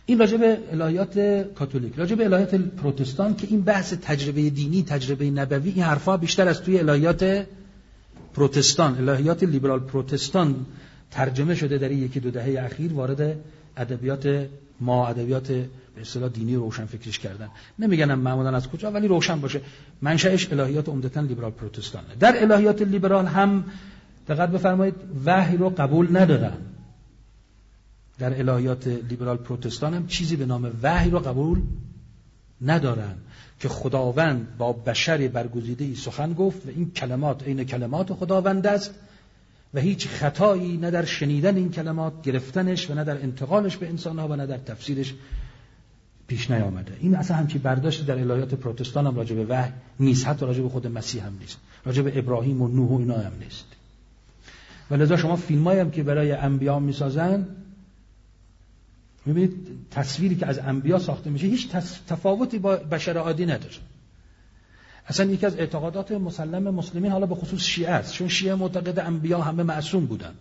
این راجع به الهیات کاتولیک. راجع به الهیات پروتستان که این بحث تجربه دینی، تجربه نبوی، این حرفا بیشتر از توی الهیات پروتستان، الهیات لیبرال پروتستان ترجمه شده در یکی دو دهه اخیر، وارد ادبیات ادبیات به اصطلاح دینی روشن فکریش کردن. نمیگنم معمولا از کجا، ولی روشن باشه منشأش الهیات عمدتاً لیبرال پروتستانه. در الهیات لیبرال هم دقت بفرمایید وحی رو قبول ندارن. در الهیات لیبرال پروتستان هم چیزی به نام وحی رو قبول ندارن که خداوند با بشر برگزیده‌ای سخن گفت و این کلمات عین کلمات خداوند است و هیچ خطایی نه در شنیدن این کلمات، گرفتنش و نه در انتقالش به انسان‌ها و نه در تفسیرش پیش نیامده. این اصلا همچین برداشت در الهیات پروتستان هم راجع به وحی نیست، حتی راجع به خود مسیح هم نیست، راجع به ابراهیم و نوح و اینا هم نیست. ولذا شما فیلمایی هم که برای انبیا میسازن، میبینید تصویری که از انبیا ساخته میشه هیچ تفاوتی با بشر عادی نداره. اصلا یکی از اعتقادات مسلم مسلمین، حالا به خصوص شیعه است، چون شیعه معتقد انبیا همه معصوم بودن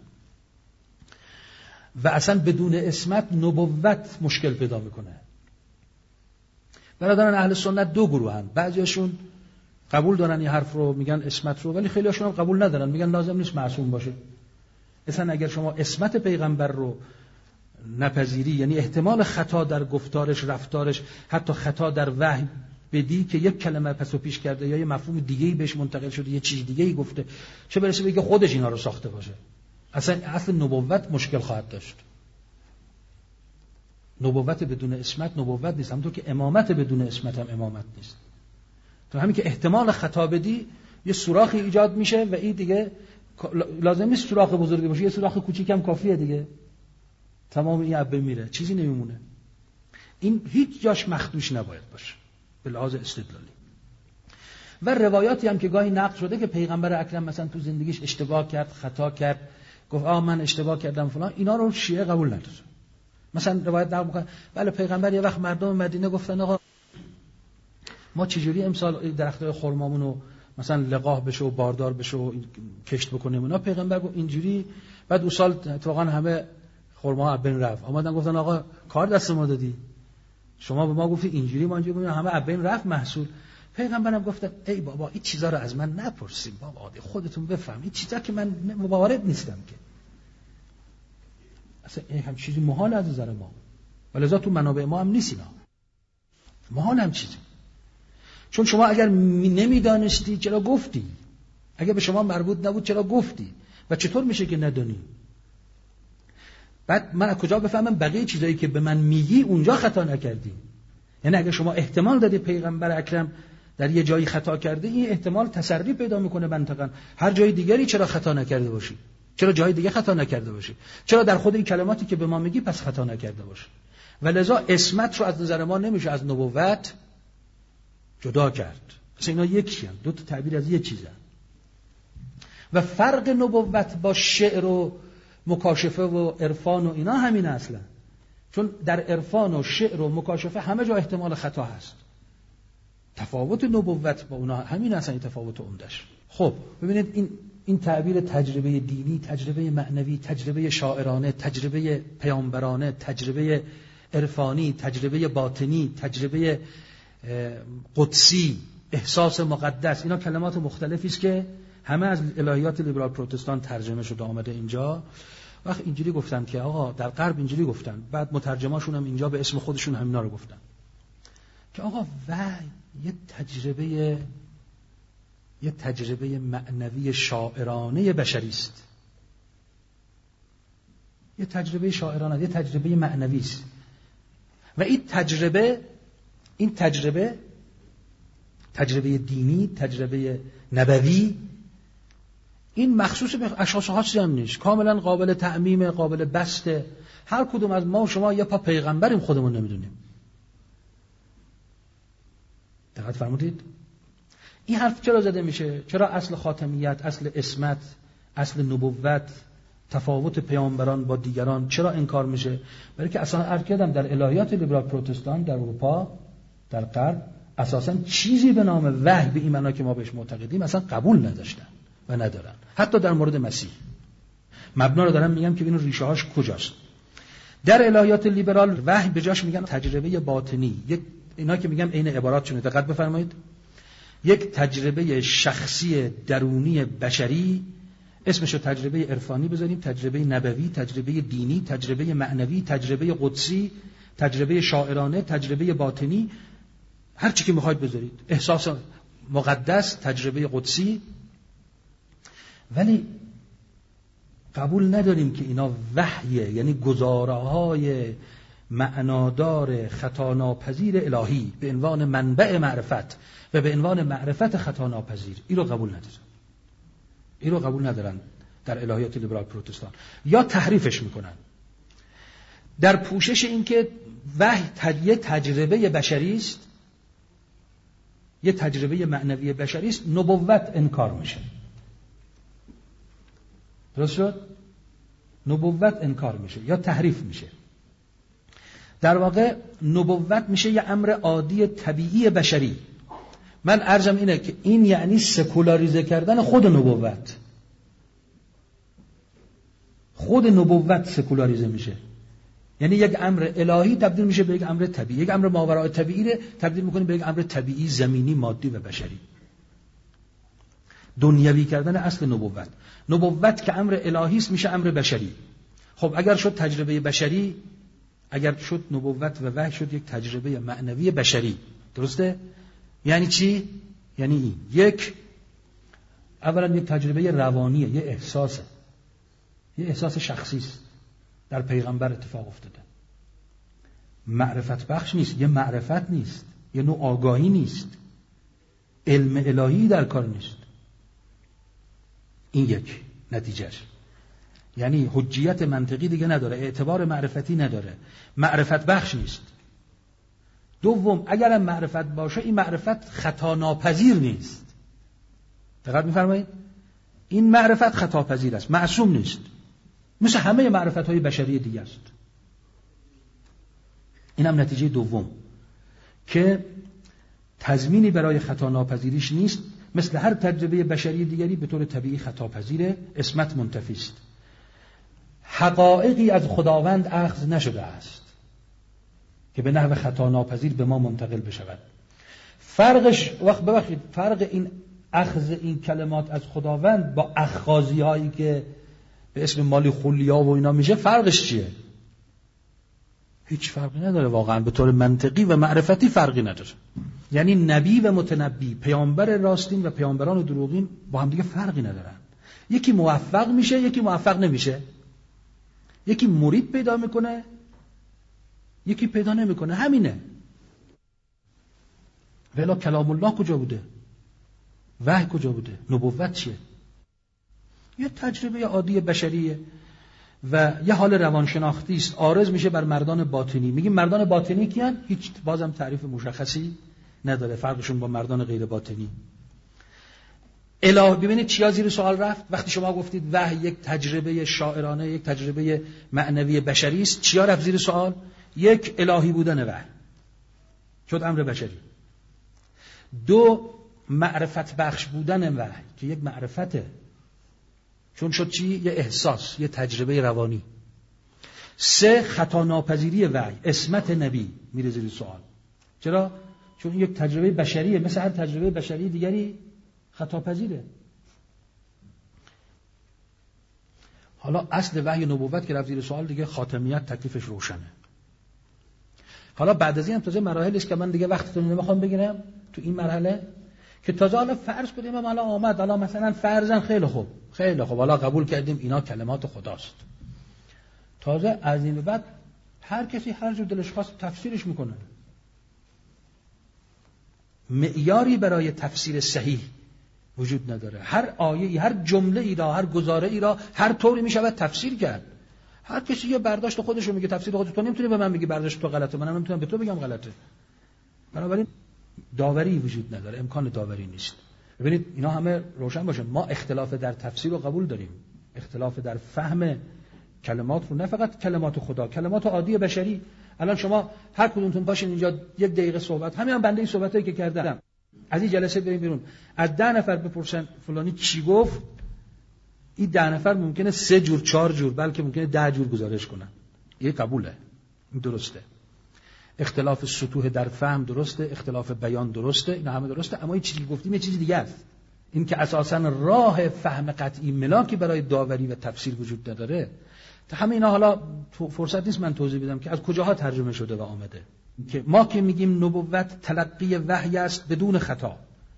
و اصلا بدون عصمت نبوت مشکل پیدا میکنه. برادران اهل سنت دو گروهن، بعضیاشون قبول دارن این حرف رو، میگن عصمت رو، ولی خیلی هاشون هم قبول ندارن، میگن لازم نیست معصوم باشه. اصلا اگر شما عصمت پیغمبر رو نپذیری، یعنی احتمال خطا در گفتارش، رفتارش، حتی خطا در وحی بدی که یک کلمه پس و پیش کرده یا یه مفهوم دیگه‌ای بهش منتقل شده، یه چیز دیگه‌ای گفته، چه برسه بگه خودش اینا رو ساخته باشه. اصل نبوت مشکل خواهد داشت. نبوت بدون عصمت نبوت نیست، همونطور که امامت بدون عصمت هم امامت نیست. تو همین که احتمال خطا بدی یه سوراخی ایجاد میشه و این دیگه لازم نیست سوراخ بزرگی باشه، یه سوراخ کوچیک هم کافیه دیگه، تمام این عبه میره، چیزی نمیمونه. این هیچ جاش مخدوش نباید باشه به لحاظ استدلالی. و روایاتی هم که گاهی نقل شده که پیغمبر اکرم مثلا تو زندگیش اشتباه کرد، خطا کرد، گفت من اشتباه کردم فلان، اینا رو شیعه قبول نداره. مثلا روایت نقل میکنه بله پیغمبر یه وقت مردم مدینه گفتن آقا ما چجوری امسال درختای خرمامون رو مثلا لقاح بشه و باردار بشه و کشت بکنیم. اونا پیغمبر گفت اینجوری، بعد اون سال اتفاقا همه خرما ابن رفت، اومدن گفتن آقا کار دست ما دادی، شما به ما گفتی اینجوری، ما اینجوری همه ابن رفت محصول. پیغمبرم گفتن ای بابا این چیزا رو از من نپرسید بابا، خودتون بفهم، این چیزا که من وارد نیستم که، اصلا این هم چیزی محال از نظر ما، ولذا تو منابع ما هم نیست اینا، محال هم چیزی. چون شما اگر نمیدانستی چرا گفتی؟ اگر به شما مربوط نبود چرا گفتی؟ و چطور میشه که ندانی؟ بعد من از کجا بفهمم بقیه چیزایی که به من میگی اونجا خطا نکردی؟ یعنی اگر شما احتمال دادی پیغمبر اکرم در یه جایی خطا کرده، این احتمال تسری پیدا میکنه منطقاً هر جای دیگری چرا خطا نکرده باشی؟ چرا جای دیگه خطا نکرده باشی؟ چرا در خود این کلماتی که به ما میگی پس خطا نکرده باشی؟ ولذا عصمت رو از نظر ما نمیشه از نبوت جدا کرد. اصلا اینا یکی هم، دو تا تعبیر از یک چیزن. و فرق نبوت با شعر و مکاشفه و عرفان و اینا همین اصلا. چون در عرفان و شعر و مکاشفه همه جا احتمال خطا هست. تفاوت نبوت با اونا همین اصلا، تفاوت عمدش. خب ببینید این تعبیر تجربه دینی، تجربه معنوی، تجربه شاعرانه، تجربه پیامبرانه، تجربه عرفانی، تجربه باطنی، تجربه قدسی، احساس مقدس، اینا کلمات مختلفی است که همه از الهیات لیبرال پروتستان ترجمه شده آمده اینجا. وقت اینجوری گفتن که آقا در غرب اینجوری گفتن، بعد مترجماشون هم اینجا به اسم خودشون همینا رو گفتن که آقا وحی یه تجربه معنوی شاعرانه بشری است. یه تجربه شاعرانه، یه تجربه معنوی است. و این تجربه دینی، تجربه نبوی، این مخصوص به اشخاص خاصی هم نیست، کاملا قابل تعمیم، قابل بسته. هر کدوم از ما و شما یه پا پیغمبریم خودمون نمیدونیم. دقت فرمودید؟ این حرف چرا زده میشه؟ چرا اصل خاتمیت، اصل عصمت، اصل نبوت، تفاوت پیامبران با دیگران چرا انکار میشه؟ برای که اصلا ارکدم در الهیات لیبرال پروتستان در اروپا، در غرب، اساساً چیزی به نام وحی به این معنا که ما بهش معتقدیم اصلا قبول نداشتن و ندارن. حتی در مورد مسیح مبنا رو دارم میگم که اینو ریشه هاش کجاست. در الهیات لیبرال وحی به جاش میگن تجربه باطنی. اینا که میگم عین عباراتشون، دقت بفرمایید. یک تجربه شخصی درونی بشری، اسمشو تجربه عرفانی بذاریم، تجربه نبوی، تجربه دینی، تجربه معنوی، تجربه قدسی، تجربه شاعرانه، تجربه باطنی، هر چی که میخواید بذارید، احساس مقدس، تجربه قدسی. ولی قبول نداریم که اینا وحیه، یعنی گزاره‌های معنادار خطاناپذیر الهی به عنوان منبع معرفت و به عنوان معرفت خطاناپذیر. این رو قبول ندارن. این رو قبول ندارن در الهیات لیبرال پروتستان، یا تحریفش میکنن در پوشش اینکه وحی یه تجربه بشری است، یه تجربه معنوی بشری است، نبوت انکار میشه. درست شد؟ نبوت انکار میشه یا تحریف میشه. در واقع نبوت میشه یه امر عادی طبیعی بشری. من عرضم اینه که این یعنی سکولاریزه کردن خود نبوت. خود نبوت سکولاریزه میشه، یعنی یک امر الهی تبدیل میشه به یک امر طبیعی، یک امر ماورای طبیعی رو تبدیل میکنه به یک امر طبیعی، زمینی، مادی و بشری. دنیوی کردن اصل نبوت. نبوت که امر الهی است میشه امر بشری. خب اگر شد تجربه بشری، اگر شد نبوت و وحی شد یک تجربه معنوی بشری، درسته؟ یعنی چی؟ یعنی این یک، اولا یک تجربه روانیه، یه احساسه، یه احساس شخصی است، در پیغمبر اتفاق افتاده. معرفت بخش نیست، یه معرفت نیست، یه نوع آگاهی نیست، علم الهی در کار نیست. این یک نتیجهش، یعنی حجیت منطقی دیگه نداره، اعتبار معرفتی نداره، معرفت بخش نیست. دوم، اگر هم معرفت باشه این معرفت خطا ناپذیر نیست. دقت می‌فرمایید؟ این معرفت خطا پذیر است، معصوم نیست، مثل همه معرفت‌های بشری دیگه است. این هم نتیجه دوم که تضمینی برای خطا ناپذیریش نیست، مثل هر تجربه بشری دیگری به طور طبیعی خطا پذیره، عصمت منتفی است. حقایقی از خداوند اخذ نشده است که به نحو خطا ناپذیر به ما منتقل بشود. فرق این اخذ این کلمات از خداوند با اخاذی هایی که به اسم مالی خولیا و اینا میشه، فرقش چیه؟ هیچ فرقی نداره واقعا، به طور منطقی و معرفتی فرقی نداره. یعنی نبی و متنبی، پیامبر راستین و پیامبران دروغین با هم دیگه فرقی ندارن. یکی موفق میشه، یکی موفق نمیشه. یکی مرید پیدا میکنه، یکی پیدا نمیکنه، همینه. ولی کلام الله کجا بوده؟ وحی کجا بوده؟ نبوت چیه؟ یه تجربه عادی بشریه و یه حال روانشناختی است، عارض میشه بر مردان باطنی. میگیم مردان باطنی کیان؟ هیچ بازم تعریف مشخصی نداره، فرقشون با مردان غیر باطنی. ببینید چیا زیر سوال رفت وقتی شما گفتید وحی یک تجربه شاعرانه، یک تجربه معنوی بشری است. چیا رفت زیر سوال؟ یک، الهی بودن وحی شد امر بشری. دو، معرفت بخش بودن وحی که یک معرفته، چون شد چی؟ یه احساس، یه تجربه روانی. سه، خطا ناپذیری وحی، عصمت نبی میره زیر سوال. چرا؟ چون یک تجربه بشریه، مثل هر تجربه بشری دیگری خطا پذیره. حالا اصل وحی نبوت که رفت زیر سوال دیگه، خاتمیت تکلیفش روشنه. حالا بعد از این هم تازه مراحلی است که من دیگه وقتتون نمیخوام بگیرم تو این مرحله، که تازه حالا فرض کنیم هم حالا آمد، حالا مثلا فرضاً خیلی خوب حالا قبول کردیم اینا کلمات خداست. تازه از این به بعد هر کسی هر جور دلش خواست تفسیرش میکنه. معیاری برای تفسیر صحیح وجود نداره. هر آیه، هر جمله ای را، هر گزاره ای را هر طوری میشود تفسیر کرد. هر کسی یه برداشت خودش رو میگه، تفسیر خودش. تو نمیتونی به من بگی برداشت تو غلطه، منم نمیتونم به تو بگم غلطه. بنابراین داوری وجود نداره، امکان داوری نیست. ببینید اینا همه روشن باشه، ما اختلاف در تفسیر رو قبول داریم، اختلاف در فهم کلمات رو، نه فقط کلمات خدا، کلمات عادی بشری. الان شما هر کدومتون باشین اینجا یک دقیقه صحبت، همین بنده این صحبتایی که کردم، از این جلسه بریم بیرون، از 10 نفر بپرسن فلانی چی گفت، این 10 نفر ممکنه 3 جور 4 جور بلکه ممکنه 10 جور گزارش کنن. یه قبوله، این درسته. اختلاف سطوح در فهم درسته، اختلاف بیان درسته، اینا همه درسته، اما این چیزی گفتیم یه چیزی دیگه است. این که اساساً راه فهم قطعی ملاکی برای داوری و تفسیر وجود نداره. همه اینا حالا فرصت نیست من توضیح بدم که از کجاها ترجمه شده و آمده. که ما که میگیم نبوت تلقی وحی است بدون خطا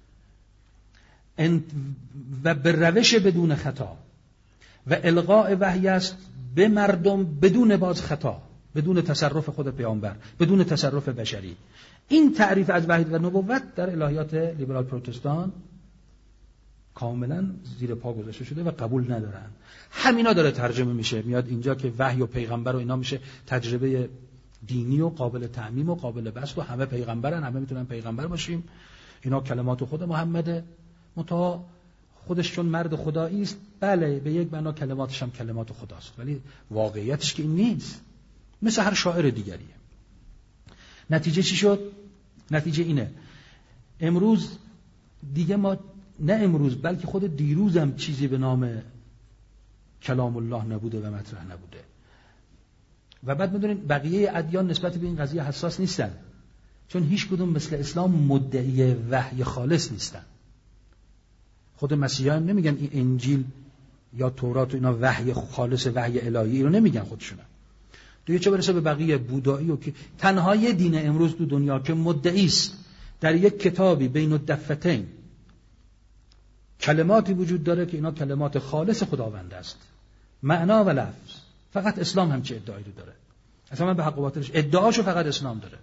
و به روش بدون خطا و القاء وحی است به مردم بدون باز خطا، بدون تصرف خود پیامبر، بدون تصرف بشری. این تعریف از وحی و نبوت در الهیات لیبرال پروتستان کاملا زیر پا گذاشته شده و قبول ندارن. همینا داره ترجمه میشه، میاد اینجا که وحی و پیغمبر و اینا میشه تجربه دینی و قابل تعمیم و قابل بسط و همه پیغمبرن، همه میتونن پیغمبر باشیم، اینا کلمات خود محمده، متا خودش چون مرد خدایی است، بله به یک معنا کلماتش هم کلمات خداست، ولی واقعیتش که این نیست، مثل هر شاعر دیگریه. نتیجه چی شد؟ نتیجه اینه امروز دیگه ما، نه امروز بلکه خود دیروزم چیزی به نام کلام الله نبوده و مطرح نبوده. و بعد می‌دونید بقیه ادیان نسبت به این قضیه حساس نیستن، چون هیچ کدوم مثل اسلام مدعی وحی خالص نیستن. خود مسیحیان نمیگن این انجیل یا تورات و اینا وحی خالص، وحی الهی رو نمیگن خودشون. دیگه چه برسه به بقیه بودایی و که تنها یه دین امروز تو دنیا که مدعی است در یک کتابی بین الدفتین کلماتی وجود داره که اینا کلمات خالص خداوند است، معنا و لفظ. فقط اسلام هم چه ادعایی رو داره. اصلا من به حق و باطلش ادعاشو فقط اسلام داره.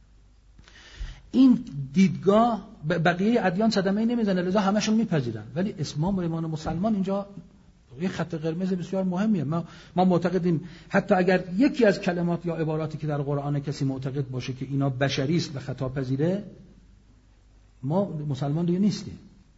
این دیدگاه بقیه ادیان صدمه نمیزنه، لذا همشون میپذیرن، ولی اسلام و ایمان مسلمان اینجا یه خط قرمز بسیار مهمیه. ما معتقدیم حتی اگر یکی از کلمات یا عباراتی که در قرآن کسی معتقد باشه که اینا بشری است و خطا پذیره، ما مسلمان دیگه نیستیم.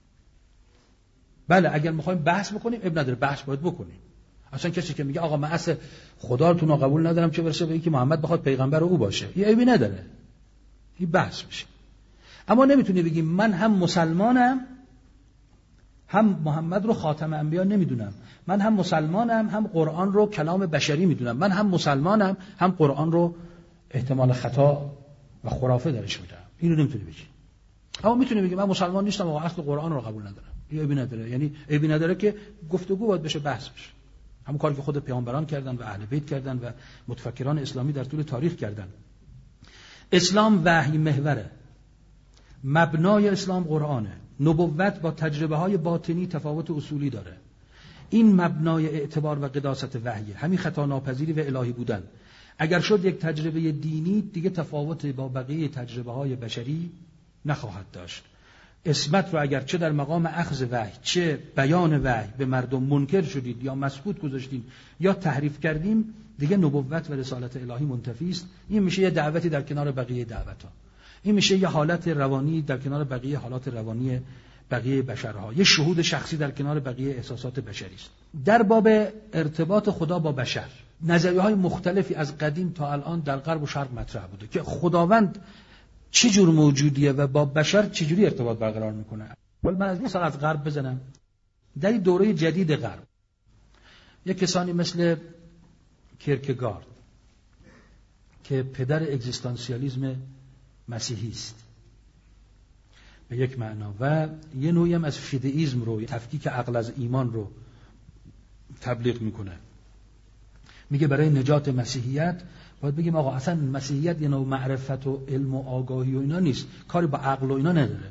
بله اگر میخوایم بحث بکنیم اب نداره، بحث باید بکنیم. اصلا کسی که میگه آقا من اصلا خدا رو تو قبول ندارم چه برسه به اینکه محمد بخواد پیغمبر او باشه، یه عیبی نداره، این بحث میشه. اما نمیتونی بگی من هم مسلمانم هم محمد رو خاتم انبیا نمیدونم، من هم مسلمانم هم قرآن رو کلام بشری میدونم، من هم مسلمانم هم قرآن رو احتمال خطا و خرافه درش میدونم. اینو نمیتونی بگی. اما میتونی بگی من مسلمان نیستم و اصل قرآن رو قبول ندارم. این عیبی نداره، یعنی عیبی نداره که گفتگو باید بشه، بحث بشه. همون کاری که خود پیامبران کردن و اهل بیت کردن و متفکران اسلامی در طول تاریخ کردن. اسلام وحی محوره، مبنای اسلام قرآنه. نبوت با تجربه های باطنی تفاوت اصولی داره. این مبنای اعتبار و قداست وحیه، همین خطا ناپذیری و الهی بودن. اگر شد یک تجربه دینی دیگه تفاوت با بقیه تجربه های بشری نخواهد داشت. اسمت رو اگر چه در مقام اخذ وحی چه بیان وحی به مردم منکر شدید یا مسکوت گذاشتیم یا تحریف کردیم، دیگه نبوت و رسالت الهی منتفی است. این میشه یه دعوتی در کنار بقیه دعوت‌ها، این میشه یه حالت روانی در کنار بقیه حالات روانی بقیه بشرها، یه شهود شخصی در کنار بقیه احساسات بشری است. در باب ارتباط خدا با بشر نظریه‌های مختلفی از قدیم تا الان در غرب و شرق مطرح بوده که خداوند چه جور موجودیه و با بشر چه جوری ارتباط برقرار میکنه. ولی من مثلا از غرب بزنم، در این دوره جدید غرب یک کسانی مثل کیرکگارد که پدر اگزیستانسیالیسم مسیحی است به یک معنا و یه نوعی هم از فیدئیسم رو، تفکیک عقل از ایمان رو تبلیغ میکنه. میگه برای نجات مسیحیت باید بگیم آقا اصلا مسیحیت یه نوع معرفت و علم و آگاهی و اینا نیست، کاری با عقل و اینا نداره.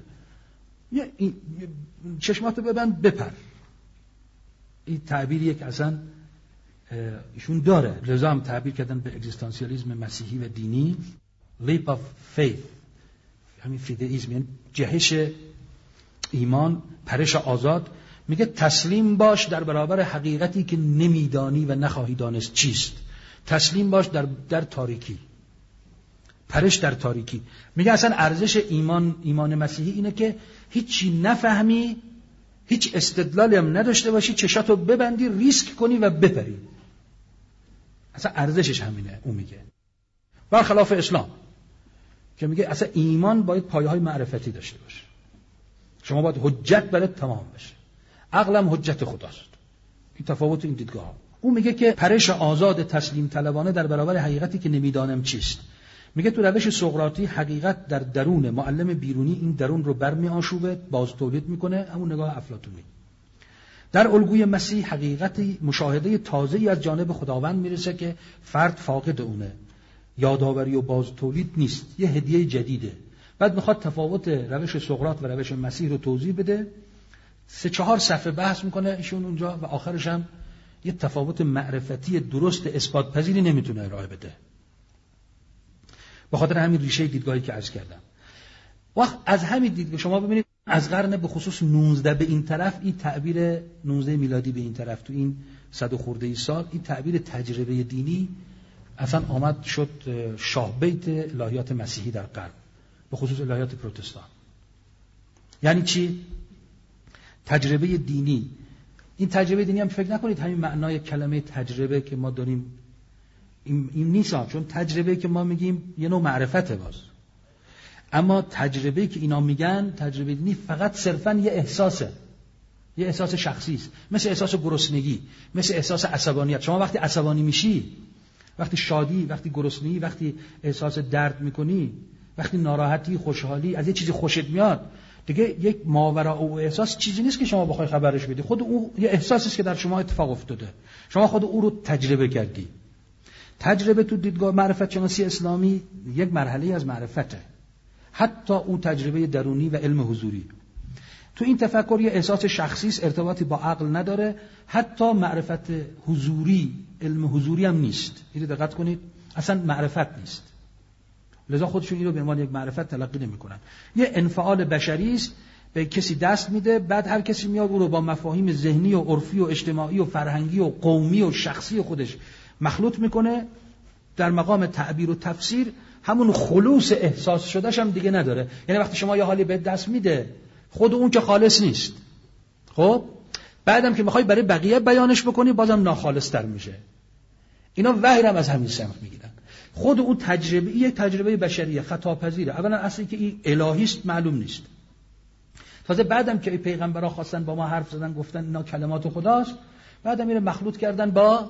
چشماتو ببند بپر. این تعبیریه که اصلا ایشون داره، لذا هم تعبیر کردن به اگزیستانسیالیسم مسیحی و دینی، leap of faith، همین فیدئیسم، یعنی جهش ایمان، پرش آزاد. میگه تسلیم باش در برابر حقیقتی که نمیدانی و نخواهی دانست چیست. تسلیم باش در تاریکی، پرش در تاریکی. میگه اصلا ارزش ایمان مسیحی اینه که هیچی نفهمی، هیچ استدلالی هم نداشته باشی، چشاتو ببندی، ریسک کنی و بپری. اصلا ارزشش همینه. اون میگه برخلاف اسلام که میگه اصلا ایمان باید پایه‌های معرفتی داشته باشه، شما باید حجت برات تمام بشه، عقلم حجت خداست. این تفاوت این دیدگاه ها. اون میگه که پرش آزاد تسلیم طلبانه در برابر حقیقتی که نمیدانم چیست. میگه تو روش سقراطی حقیقت در درون، معلم بیرونی این درون رو برمی آشوبه، باز تولید میکنه، همون نگاه افلاطونی. در الگوی مسیح حقیقتی مشاهده تازه‌ای از جانب خداوند میرسه که فرد فاقد اونه، یادآوری و باز تولید نیست، یه هدیه جدیده. بعد میخواد تفاوت روش سقراط و روش مسیح رو توضیح بده، 3-4 صفحه بحث میکنه ایشون اونجا و آخرش هم یه تفاوت معرفتی درست اثبات پذیری نمیتونه ارائه بده. به خاطر همین ریشه دیدگاهی که عرض کردم. وقت از همین دیدگاه شما ببینید از قرن به خصوص 19 به این طرف، این تعبیر 19 میلادی به این طرف، تو این 100 خورده ای سال، این تعبیر تجربه دینی اصلا آمد شد شاه بیت الهیات مسیحی در غرب، به خصوص الهیات پروتستان. یعنی چی؟ تجربه دینی. این تجربه دینی هم فکر نکنید همین معنای کلمه تجربه که ما داریم این نیست، چون تجربه که ما میگیم یه نوع معرفته باز. اما تجربه که اینا میگن تجربه دینی فقط صرفاً یه احساسه، یه احساس شخصی است، مثل احساس گرسنگی، مثل احساس عصبانیت. شما وقتی عصبانی میشی، وقتی شادی، وقتی گرسنگی، وقتی احساس درد میکنی، وقتی ناراحتی، خوشحالی، از یه چیزی خوشت میاد، دیگه یک ماوراء او احساس چیزی نیست که شما بخوای خبرش بدی، خود او یه احساسی است که در شما اتفاق افتاده، شما خود او رو تجربه کردی. تجربه تو دیدگاه معرفت شناسی اسلامی یک مرحله از معرفته، حتی اون تجربه درونی و علم حضوری. تو این تفکر یه احساس شخصی است، ارتباطی با عقل نداره، حتی معرفت حضوری، علم حضوری هم نیست. اینو دقت کنید، اصلا معرفت نیست. لذا خودشون این رو به عنوان یک معرفت تلقی نمی‌کنن. یه انفعال بشری است، به کسی دست میده، بعد هر کسی میاد او رو با مفاهیم ذهنی و عرفی و اجتماعی و فرهنگی و قومی و شخصی خودش مخلوط میکنه. در مقام تعبیر و تفسیر همون خلوص احساس شدهش هم دیگه نداره. یعنی وقتی شما یه حالی به دست میده، خود اون که خالص نیست، خب بعدم که میخوای برای بقیه بیانش بکنی بازم ناخالص‌تر میشه. اینا وحی هم از همین سمت میگیرن. خود اون تجربه یک تجربه بشریه، خطاپذیره. اولا اصلی که این الهی است معلوم نیست. تازه بعدم که پیغمبرها خواستن با ما حرف زدن، گفتن اینا کلمات خداست، بعدم میره مخلوط کردن با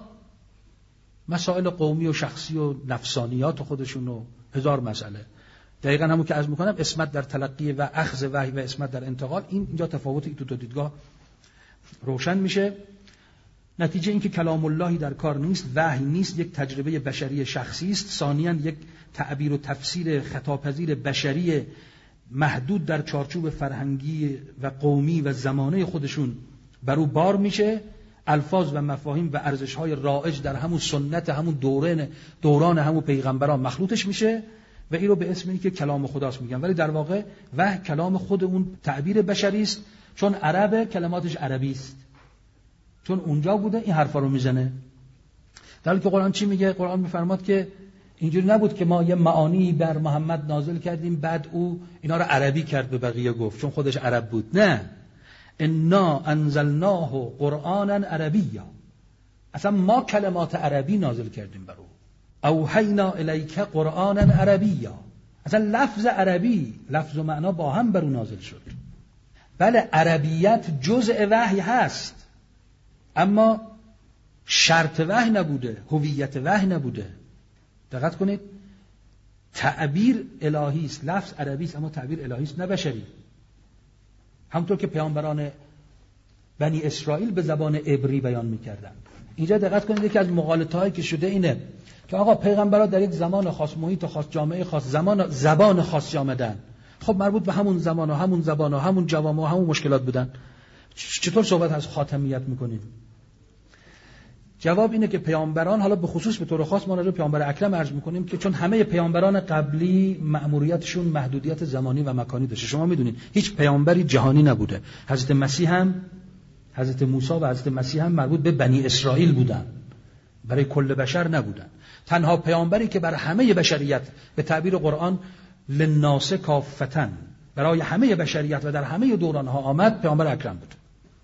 مسائل قومی و شخصی و نفسانیات خودشون و هزار مسئله. دقیقاً همون که عرض میکنم، اسمت در تلقی و اخذ وحی و اسمت در انتقال، اینجا تفاوتی تو دیدگاه روشن میشه. نتیجه این که کلام اللهی در کار نیست، وحی نیست، یک تجربه بشری شخصی است. ثانیاً یک تعبیر و تفسیر خطاپذیر بشری محدود در چارچوب فرهنگی و قومی و زمانه خودشون بر او بار میشه. الفاظ و مفاهیم و ارزش‌های رایج در همون سنت، همون دوران همون پیغمبران مخلوطش میشه و این رو به اسم این که کلام خداست میگن، ولی در واقع وحی کلام خود اون تعبیر بشری است، چون عربه کلماتش عربی است، چون اونجا بوده این حرفا رو میزنه. در حالی که قرآن چی میگه؟ قرآن میفرماد که اینجوری نبود که ما یه معانی بر محمد نازل کردیم بعد او اینا رو عربی کرد به بقیه گفت چون خودش عرب بود. نه، انا انزلناه قرآنا عربیا، اصلا ما کلمات عربی نازل کردیم بر او. اوحینا الیک قرآنا عربیا، اصلا لفظ عربی، لفظ و معنا با هم بر او نازل شد. بله عربیت جزء وحی هست، اما شرط وحی نبوده، هویت وحی نبوده. دقت کنید، تعبیر الهی است، لفظ عربی است اما تعبیر الهی است نه بشری. همونطور که پیامبران بنی اسرائیل به زبان عبری بیان می‌کردند. اینجا دقت کنید یکی از مغالطه‌هایی که شده اینه که آقا پیغمبران در یک زمان خاص، محیط خاص، جامعه خاص، زبان خاصی آمدن. خب مربوط به همون زمان و همون زبان و همون جوامع و همون مشکلات بودن. چطور صحبت از خاتمیت می‌کنید؟ جواب اینه که پیامبران، حالا به خصوص به طور خاص ما راجع به پیامبر اکرم عرض می‌کنیم که چون همه پیامبران قبلی مأموریتشون محدودیت زمانی و مکانی داشته. شما می‌دونید هیچ پیامبری جهانی نبوده. حضرت مسیح هم، حضرت موسی و حضرت مسیح هم مربوط به بنی اسرائیل بودن، برای کل بشر نبودن. تنها پیامبری که بر همه بشریت به تعبیر قرآن للناس کافةً، برای همه بشریت و در همه دوران‌ها آمد، پیامبر اکرم بود.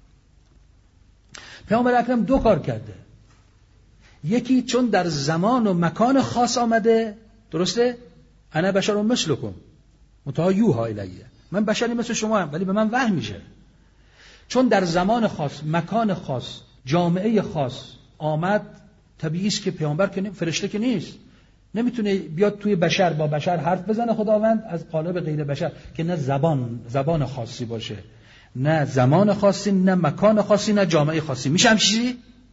پیامبر اکرم دو کار کرده. یکی چون در زمان و مکان خاص آمده، درسته؟ انا بشر مثلکم متى یوحی الیه، من بشری مثل شما هم ولی به من وحی میشه. چون در زمان خاص، مکان خاص، جامعه خاص، آمد طبیعی است که پیامبر که فرشته که نیست، نمیتونه بیاد توی بشر با بشر حرف بزنه خداوند از قالب غیر بشر که نه زبان خاصی باشه، نه زمان خاصی، نه مکان خاصی، نه جامعه خاصی. میشه همین چیزی؟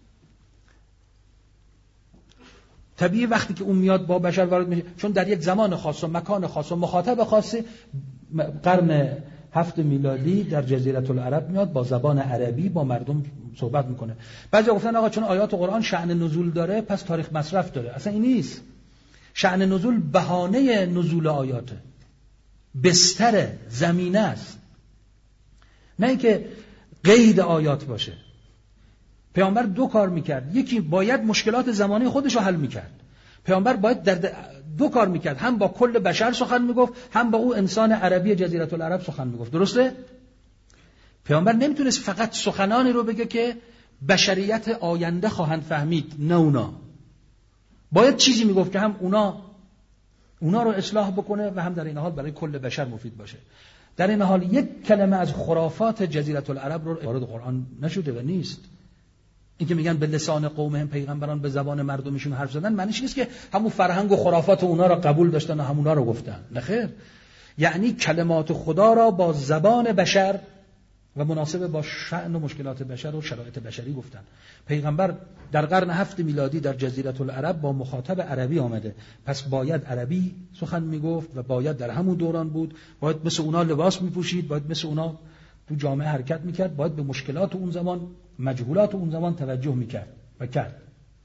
طبیعی وقتی که اون میاد با بشر وارد میشه، چون در یک زمان خاص و مکان خاص و مخاطب خاصی، قرن 7 میلادی در جزیره العرب میاد با زبان عربی با مردم صحبت میکنه. بعضی گفتن آقا چون آیات قرآن شأن نزول داره پس تاریخ مصرف داره. اصلا این نیست. شأن نزول بهانه نزول آیاته، بستر زمینه است، نه اینکه قید آیات باشه. پیامبر 2 کار میکرد. یکی باید مشکلات زمانی خودش رو حل میکرد. پیامبر باید در 2 کار میکرد، هم با کل بشر سخن میگفت، هم با او انسان عربی جزیره العرب سخن میگفت. درسته؟ پیامبر نمیتونست فقط سخنانی رو بگه که بشریت آینده خواهند فهمید، نه اونا. باید چیزی میگفت که هم اونا رو اصلاح بکنه و هم در این حال برای کل بشر مفید باشه. در این حال یک کلمه از خرافات جزیره العرب رو وارد قرآن نشده و نیست. این که میگن به لسان قومهم، پیغمبران به زبان مردمشون حرف زدن، معنیش نیست که همون فرهنگ و خرافات اونا را قبول داشتن و همونا رو گفتن. نه خیر. یعنی کلمات خدا را با زبان بشر و مناسب با شأن و مشکلات بشر و شرایط بشری گفتن. پیغمبر در قرن 7 میلادی در جزیره العرب با مخاطب عربی آمده، پس باید عربی سخن میگفت و باید در همون دوران بود، باید مثل اونا لباس میپوشید، باید مثل اونا تو جامعه حرکت میکرد، باید به مشکلات اون زمان، مجهولات اون زمان توجه میکرد و کرد.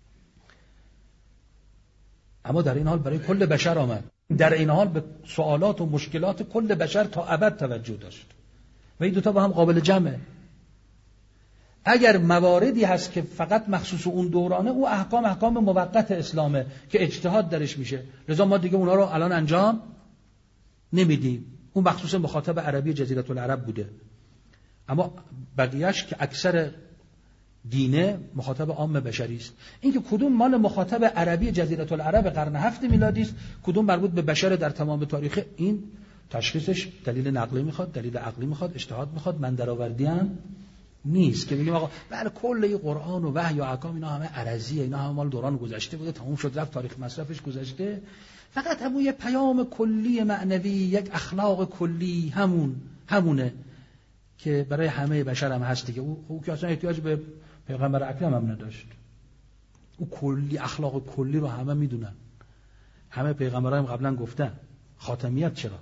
اما در این حال برای کل بشر آمد، در این حال به سوالات و مشکلات کل بشر تا ابد توجه داشت و این دوتا با هم قابل جمعه. اگر مواردی هست که فقط مخصوص اون دورانه، او احکام موقت اسلامه که اجتهاد درش میشه، لذا ما دیگه اونا رو الان انجام نمیدیم. اون مخصوص مخاطب عربی جزیره العرب بوده، اما بقیهش که اکثر دینه مخاطب عام بشری است. این که کدوم مال مخاطب عربی جزیره العرب قرن 7 میلادی است، کدوم مربوط به بشر در تمام تاریخ، این تشخیصش دلیل نقلی میخواد، دلیل عقلی میخواد، اجتهاد میخواد، من درآوردی هم نیست که بگیم آقا بله کل این قرآن و وحی و احکام اینا همه عرضیه، اینا همه مال دوران گذشته بوده، تموم شد رفت، تاریخ مصرفش گذشته. فقط همون یه پیام کلی معنوی، یک اخلاق کلی همونه که برای همه بشر هم هست دیگه. او که اصلا احتیاج به پیغمبر اکرم هم نداشت. او کلی اخلاق کلی رو همه میدونن، همه پیغمبران هم قبلا گفتن. خاتمیت چرا؟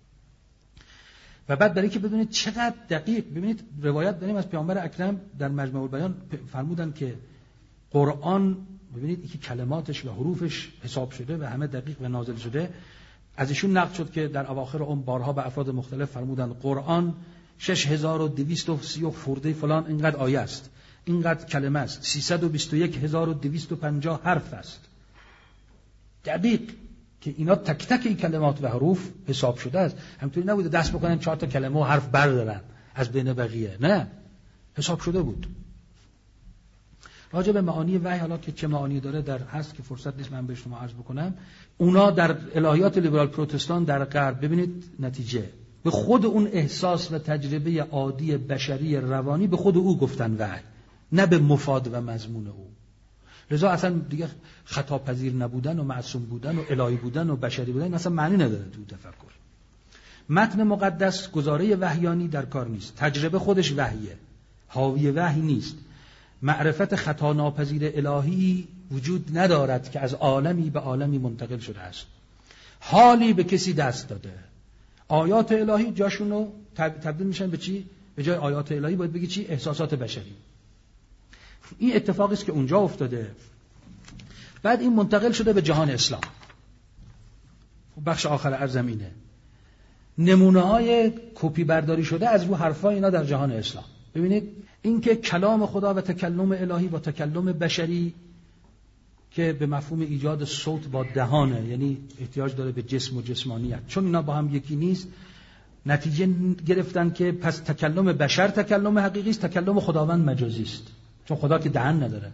و بعد برای که بدونید چقدر دقیق، ببینید روایت داریم از پیامبر اکرم در مجمع البیان فرمودن که قرآن، ببینید که کلماتش و حروفش حساب شده و همه دقیق و نازل شده. از ایشون نقل شد که در اواخر عمر بارها به افراد مختلف فرمودن قرآن 6230 خورده فلان اینقدر آیه است، اینقدر کلمه است، 321250 حرف است. دقیق که اینا تک تک این کلمات و حروف حساب شده است. همینطوری نبوده دست بکنن 4 تا کلمه و حرف بردارن از بین بقیه، نه، حساب شده بود. راجع به معانی وحی، حالا که چه معانی داره در هست که فرصت نیست من به شما عرض بکنم. اونا در الهیات لیبرال پروتستان در غرب، ببینید نتیجه به خود اون احساس و تجربه عادی بشری روانی به خود او گفتن وحی، نه به مفاد و مضمون او. لذا اصلا دیگه خطا پذیر نبودن و معصوم بودن و الهی بودن و بشری بودن اصلا معنی نداره تو تفکر. متن مقدس گزاره وحیانی در کار نیست، تجربه خودش وحیه، حاوی وحی نیست. معرفت خطا ناپذیر الهی وجود ندارد که از عالمی به عالمی منتقل شده است، حالی به کسی دست داده. آیات الهی جاشون رو تبدیل میشن به چی؟ به جای آیات الهی باید بگی چی؟ احساسات بشری. این اتفاقی است که اونجا افتاده. بعد این منتقل شده به جهان اسلام. بخش آخر عرضم اینه، نمونه های کپی برداری شده از رو حرفای اینا در جهان اسلام. ببینید این که کلام خدا و تکلم الهی با تکلم بشری که به مفهوم ایجاد صوت با دهانه، یعنی احتیاج داره به جسم و جسمانیت، چون اینا با هم یکی نیست، نتیجه گرفتن که پس تکلم بشر تکلم حقیقی است، تکلم خداوند مجازی است. چون خدا که دهان نداره،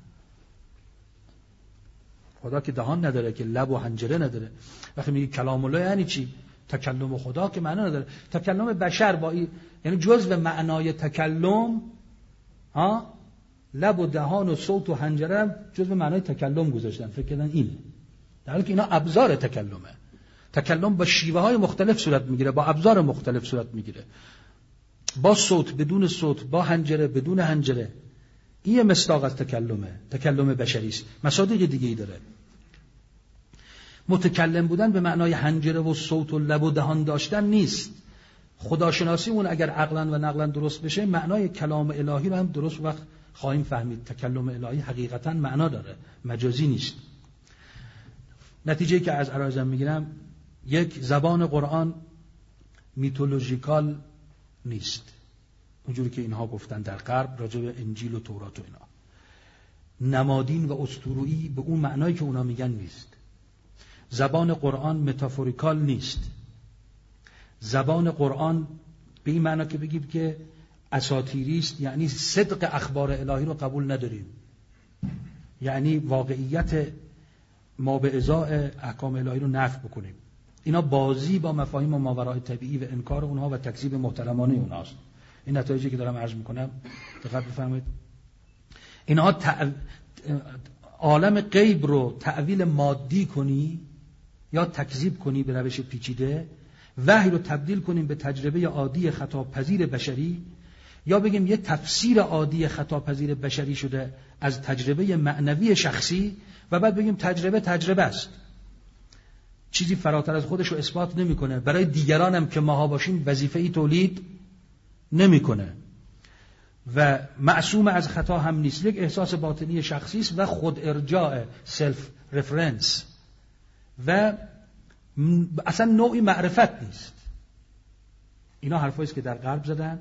خدا که دهان نداره، که لب و حنجره نداره. وقتی میگی کلام الله یعنی چی؟ تکلم خدا که معنا نداره. تکلم بشر با یعنی جزء معنای تکلم لب و دهان و صوت و حنجره هم جزو معنای تکلم گذاشتن، فکر کردن اینه، در حالی که اینا ابزار تکلمه. تکلم با شیوه های مختلف صورت میگیره، با ابزار مختلف صورت میگیره، با صوت، بدون صوت، با حنجره، بدون حنجره. این مصداق از تکلمه، تکلم بشری است. مصادیق دیگه ای داره. متکلم بودن به معنای حنجره و صوت و لب و دهان داشتن نیست. خداشناسی اون اگر عقلا و نقلا درست بشه، معنای کلام الهی رو هم درست وقت خواهیم فهمید. تکلم الهی حقیقتا معنا داره، مجازی نیست. نتیجه که از عرایزم میگیرم، یک، زبان قرآن میتولوژیکال نیست اونجوری که اینها گفتن در غرب راجع به انجیل و تورات و اینا. نمادین و اسطوره‌ای به اون معنایی که اونا میگن نیست. زبان قرآن متافوریکال نیست. زبان قرآن به این معنا که بگیم که اساطیری است، یعنی صدق اخبار الهی رو قبول نداریم، یعنی واقعیت ما به ازای احکام الهی رو نفی بکنیم. اینا بازی با مفاهیم و ماورای طبیعی و انکار اونها و تکذیب محترمانه اونهاست. این نتایجی که دارم عرض میکنم دقت بفرمایید. اینها عالم غیب رو تعویل مادی کنی یا تکذیب کنی به روش پیچیده، وحی رو تبدیل کنیم به تجربه عادی خطاپذیر بشری، یا بگیم یه تفسیر عادی خطاپذیر بشری شده از تجربه معنوی شخصی و بعد بگیم تجربه است، چیزی فراتر از خودش رو اثبات نمیکنه، برای دیگران هم که ماها باشیم وظیفه‌ای تولید نمیکنه و معصوم از خطا هم نیست. یک احساس باطنی شخصی است و خود ارجاع، سلف رفرنس، و اصلا نوعی معرفت نیست. اینا حرفایی است که در غرب زدن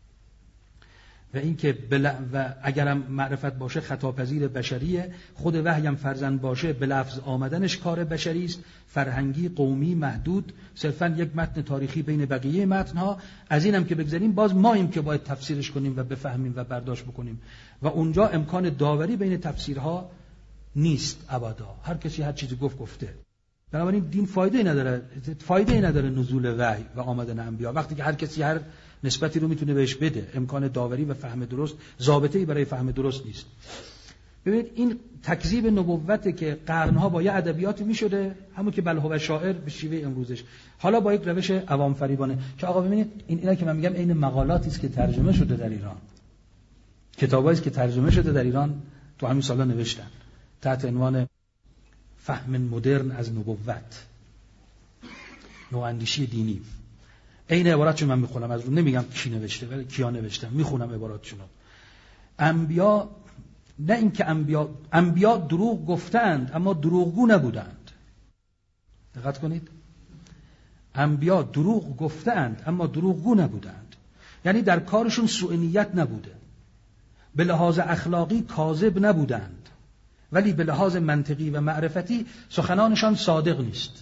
و این که و اگرم معرفت باشه خطاپذیر بشریه، خود وحی هم فرزند باشه به لفظ آمدنش کار بشری است، فرهنگی، قومی، محدود، صرفا یک متن تاریخی بین بقیه متنها. از اینم که بگذاریم باز ماییم که باید تفسیرش کنیم و بفهمیم و برداشت بکنیم و اونجا امکان داوری بین تفسیرها نیست ابدا. هر کسی هر چیزی گفته. بنابراین دین فایده نداره نزول وحی و آمدن انبیا وقتی که هر کسی هر نسبتی رو میتونه بهش بده. امکان داوری و فهم درست، ضابطه‌ای برای فهم درست نیست. ببینید این تکذیب نبوته که قرنها با یه ادبیاتی میشده، همون که بل هو شاعر به شیوه امروزش، حالا با یک روش عوام فریبانه که آقا ببینید اینا که من میگم عین مقالاتی است که ترجمه شده در ایران، کتابایی است که ترجمه شده در ایران تو همین سالا نوشتن تحت عنوان فهم مدرن از نبوت، نواندیشی دینی. این عباراتشو من میخونم، از رو نمیگم کی نوشته ولی کیا نوشتن، میخونم عباراتشون. انبیا، نه اینکه انبیا دروغ گفتند اما دروغگو نبودند. دقت کنید، انبیا دروغ گفتند اما دروغگو نبودند، یعنی در کارشون سوء نیت نبوده. به لحاظ اخلاقی کاذب نبودند ولی به لحاظ منطقی و معرفتی سخنانشان صادق نیست.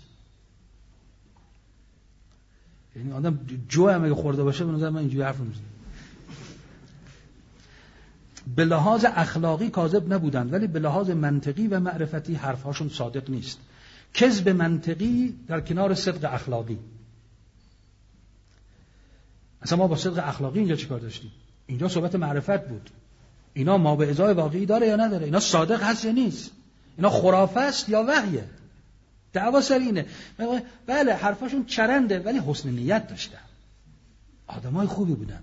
یعنی آدم جو هم اگه خورده باشه به نظر من اینجوری حرف نمیزنه. به لحاظ اخلاقی کاذب نبودند ولی به لحاظ منطقی و معرفتی حرفهاشون صادق نیست. کذب منطقی در کنار صدق اخلاقی. اصلا ما با صدق اخلاقی اینجا چیکار داشتیم؟ اینجا صحبت معرفت بود. اینا ما به ازای واقعی داره یا نداره؟ اینا صادق هست یا نیست؟ اینا خرافه است یا وحیه؟ دعوا سر اینه. بله حرفاشون چرنده ولی حسن نیت داشتن، آدمای خوبی بودن،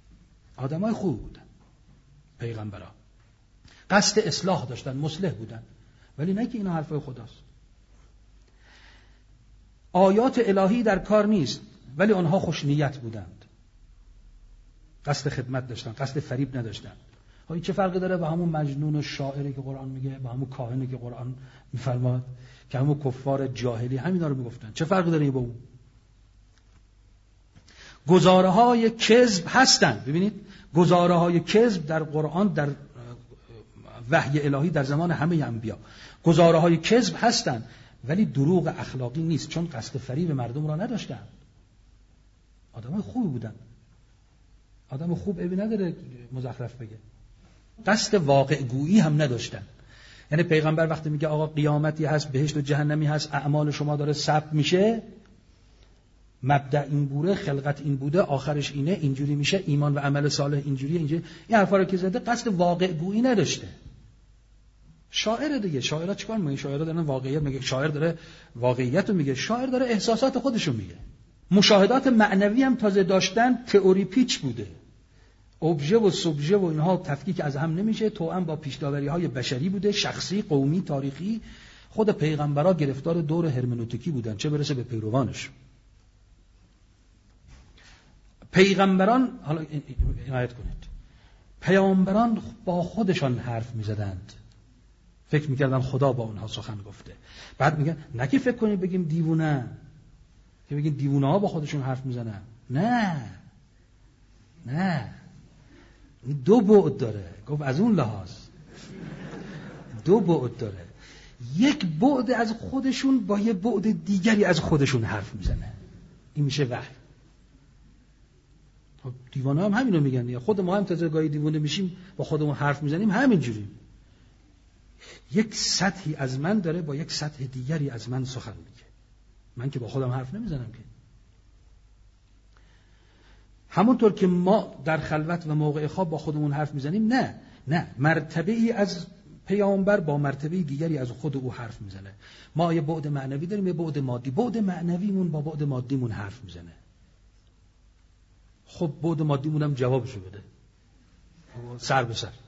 پیغمبرا قصد اصلاح داشتن، مصلح بودن، ولی نه که اینا حرفای خداست. آیات الهی در کار نیست ولی آنها خوش نیت بودند، قصد خدمت داشتن، قصد فریب نداشتن. این چه فرقی داره با همون مجنون و شاعری که قرآن میگه، با همون کاهنی که قرآن میفرماد که همون کفار جاهلی همینا رو میگفتن؟ چه فرقی داره با اون؟ گزاره‌های کذب هستن. ببینید گزاره‌های کذب در قرآن، در وحی الهی در زمان همه انبیا گزاره‌های کذب هستن ولی دروغ اخلاقی نیست، چون قصد فریب مردم را نداشتن. آدمای خوبی بودن. آدم خوب عیبی نداره مزخرف بگه. قصد واقع گویی هم نداشتن. یعنی پیغمبر وقتی میگه آقا قیامتی هست، بهشت و جهنمی هست، اعمال شما داره ثبت میشه، مبدأ این بوده، خلقت این بوده، آخرش اینه، اینجوری میشه، ایمان و عمل صالح اینجوری. این حرفا رو که زده قصد واقع گویی نداشته. شاعر دیگه، شاعرها چیکار میگن؟ شاعرها دارن واقعیت میگه، شاعر داره واقعیت رو میگه، شاعر داره احساسات خودشو میگه. مشاهدات معنوی هم تازه داشتن تئوری پیچ بوده. ابژه و سوبژه و اینها تفکیک از هم نمیشه، توأم با پیش‌داوری‌های بشری بوده، شخصی، قومی، تاریخی. خود پیغمبرا گرفتار دور هرمنوتیکی بودن، چه برسه به پیروانش. پیغمبران، حالا عنایت کنید، پیامبران با خودشان حرف می‌زدند، فکر می‌کردن خدا با اونها سخن گفته. بعد میگن نه که فکر کنید بگیم دیوونه، که بگیم دیوونه‌ها با خودشون حرف میزنن. نه دو بعد داره. گفت از اون لحاظ دو بعد داره. یک بعد از خودشون با یه بعد دیگری از خودشون حرف میزنه، این میشه وحی. خب دیوانه هم همینو میگن، یا خود ما هم تازه دیوانه میشیم با خودمون حرف میزنیم همینجوری. یک سطحی از من داره با یک سطح دیگری از من سخن میگه. من که با خودم حرف نمیزنم که. همونطور که ما در خلوت و موقع خواب با خودمون حرف میزنیم، نه مرتبه ای از پیامبر با مرتبه دیگری از خود او حرف میزنه. ما یه بعد معنوی داریم، یه بعد مادی. بعد معنویمون با بعد مادیمون حرف میزنه. خب بعد مادیمون هم جوابشو بده، سر به سر.